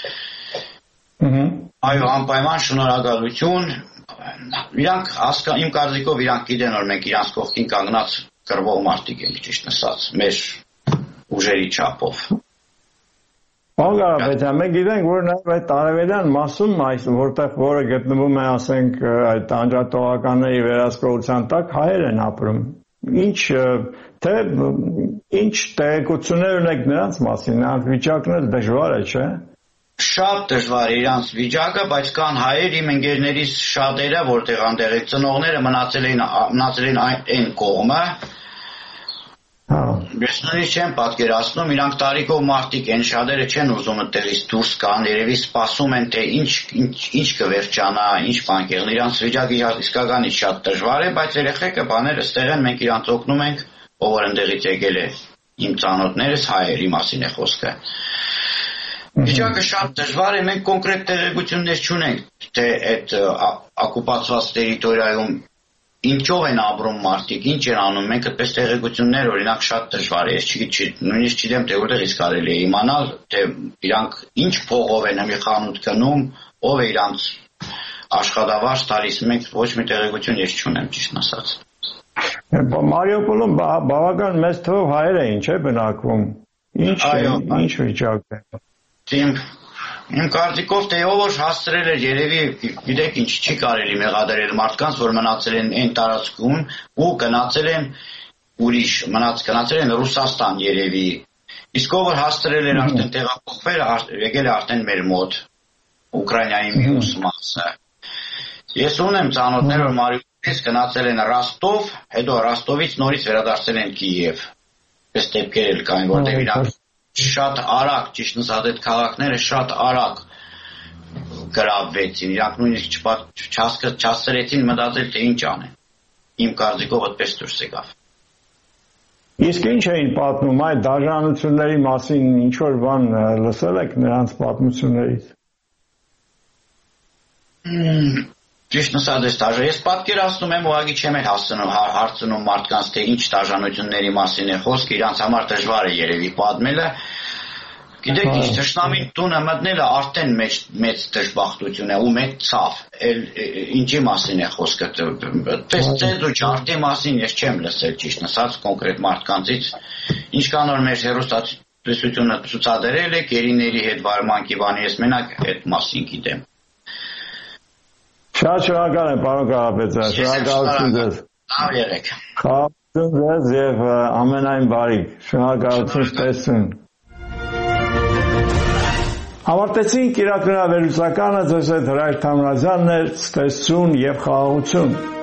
այո, անպայման շնորհակալություն, իրանք իմ կարծիքով իրանք գիտեն, որ մենք իրանց կողքին կանգնած կռվող մարդիկ ենք, ճիշտ ասած, մեր ուժերի չափով։ Պարոն Կարապետյան, մենք գիտենք, որ նաև այդ արևելյան մասում, որտեղ որը գտնվում է, ասենք, այդ անջատողականների վերահսկողության տակ, հայեր են ապրում։ Ինչ տեղեկություններ ունեք նրանց մասին, նրանց վիճակն էլ դժվար է, չէ՞։ Շատ դժվար է իրանց վիճակը, բայց կան հայեր իմ ընկերներից շատերը, որտեղ այնտեղ ծնողները մնացել են այն կողմը։ Ես նույնիսկ չեմ պատկերացնում, իրանք տարիքով մարդիկ են, շատերը չեն ուզում այդտեղից դուրս գան, երևի սպասում են, թե ինչ կվերջանա, ինչ բան կեղնի, իրանց վիճակը իսկականից շատ դժվար է, բայց երեխեքը բաները ստեղ են, մենք իրանց օգնում ենք, ով որ ընդեղից եկել է, իմ ծանոթներս հայերի մասին է խոսքը։ Վիճակը շատ դժվար է, մենք կոնկրետ տեղեկություններ չունենք, թե այդ օկուպացված տերիտորիայում ինչով են ապրում մարդիկ, ինչ են անում, մենք այդպես տեղեկություններ օրինակ շատ դժվար է, ես նույնիսկ չգիտեմ, թե որտեղից կարելի է իմանալ, թե իրանք ինչ փողով են մի խանութ գնում, ով է իրանց աշխատավարձ տալիս, մենք ոչ մի տեղեկություն ես չունեմ, ճիշտ ասած։ Մարիուպոլում բավական մեծ թվով հայեր էին, չէ՞ բնակվում։ Ինչ վիճակ է։ Իմ կարծիքով թե ով որ հասցրել էր երևի գիտեք ինչ չի կարելի մեղադրել մարդկանց որ մնացել են այն տարածքում ու գնացել են ուրիշ գնացել են Ռուսաստան երևի իսկ ով որ հասցրել էր արդեն տեղափոխվել եկել է արդեն մեր մոտ Ուկրաինայի մյուս մասը ես ունեմ ծանոթներ որ Մարիուպոլից գնացել են Ռոստով հետո Ռոստովից նորից վերադարձել են Կիև այս դեպքեր էլ կան որտեղ իրանք շատ արագ, ճիշտն ասած, այդ քաղաքները շատ արագ գրավվեցին, իրանք նույնիսկ չհասցրեցին մտածել, թե ինչ անեն։ Իմ կարծիքով այդպես դուրս եկավ։ Իսկ ինչ էին պատմում այդ դաժանությունների մասին, ինչ որ բան լսել եք նրանց պատմություններից։ Ճիշտ ասած, ես պատկերացնում եմ, ուղղակի չեմ հարցնում մարդկանց, թե ինչ դաժանությունների մասին է խոսքը, իրանց համար դժվար է երևի պատմելը։ Գիտեք, թշնամին տունը մտնելը արդեն մեծ դժբախտություն է ու մեծ ցավ։ Ինչի մասին է խոսքը։ Պես ծեզ ու ջարդի մասին ես չեմ լսել, ճիշտ ասած, կոնկրետ մարդկանցից, ինչքան որ մեր հեռուստատեսությունը ցուցադրել է գերիների հետ վարմանքի բանի, ես մենակ այդ մասին գիտեմ։ Շատ շնորհակալ եմ, պարոն Կարապետյան, շնորհակալություն ձեզ։ Լավ եղեք։ Խաղաղություն ձեզ եւ ամենայն բարիք։ Շնորհակալություն ստեսուն։ Ավարտեցինք իրաքնահավերուսականը, ձեզ հետ Հրայր Թամրազյանն էր, ստեսություն եւ խաղաղություն։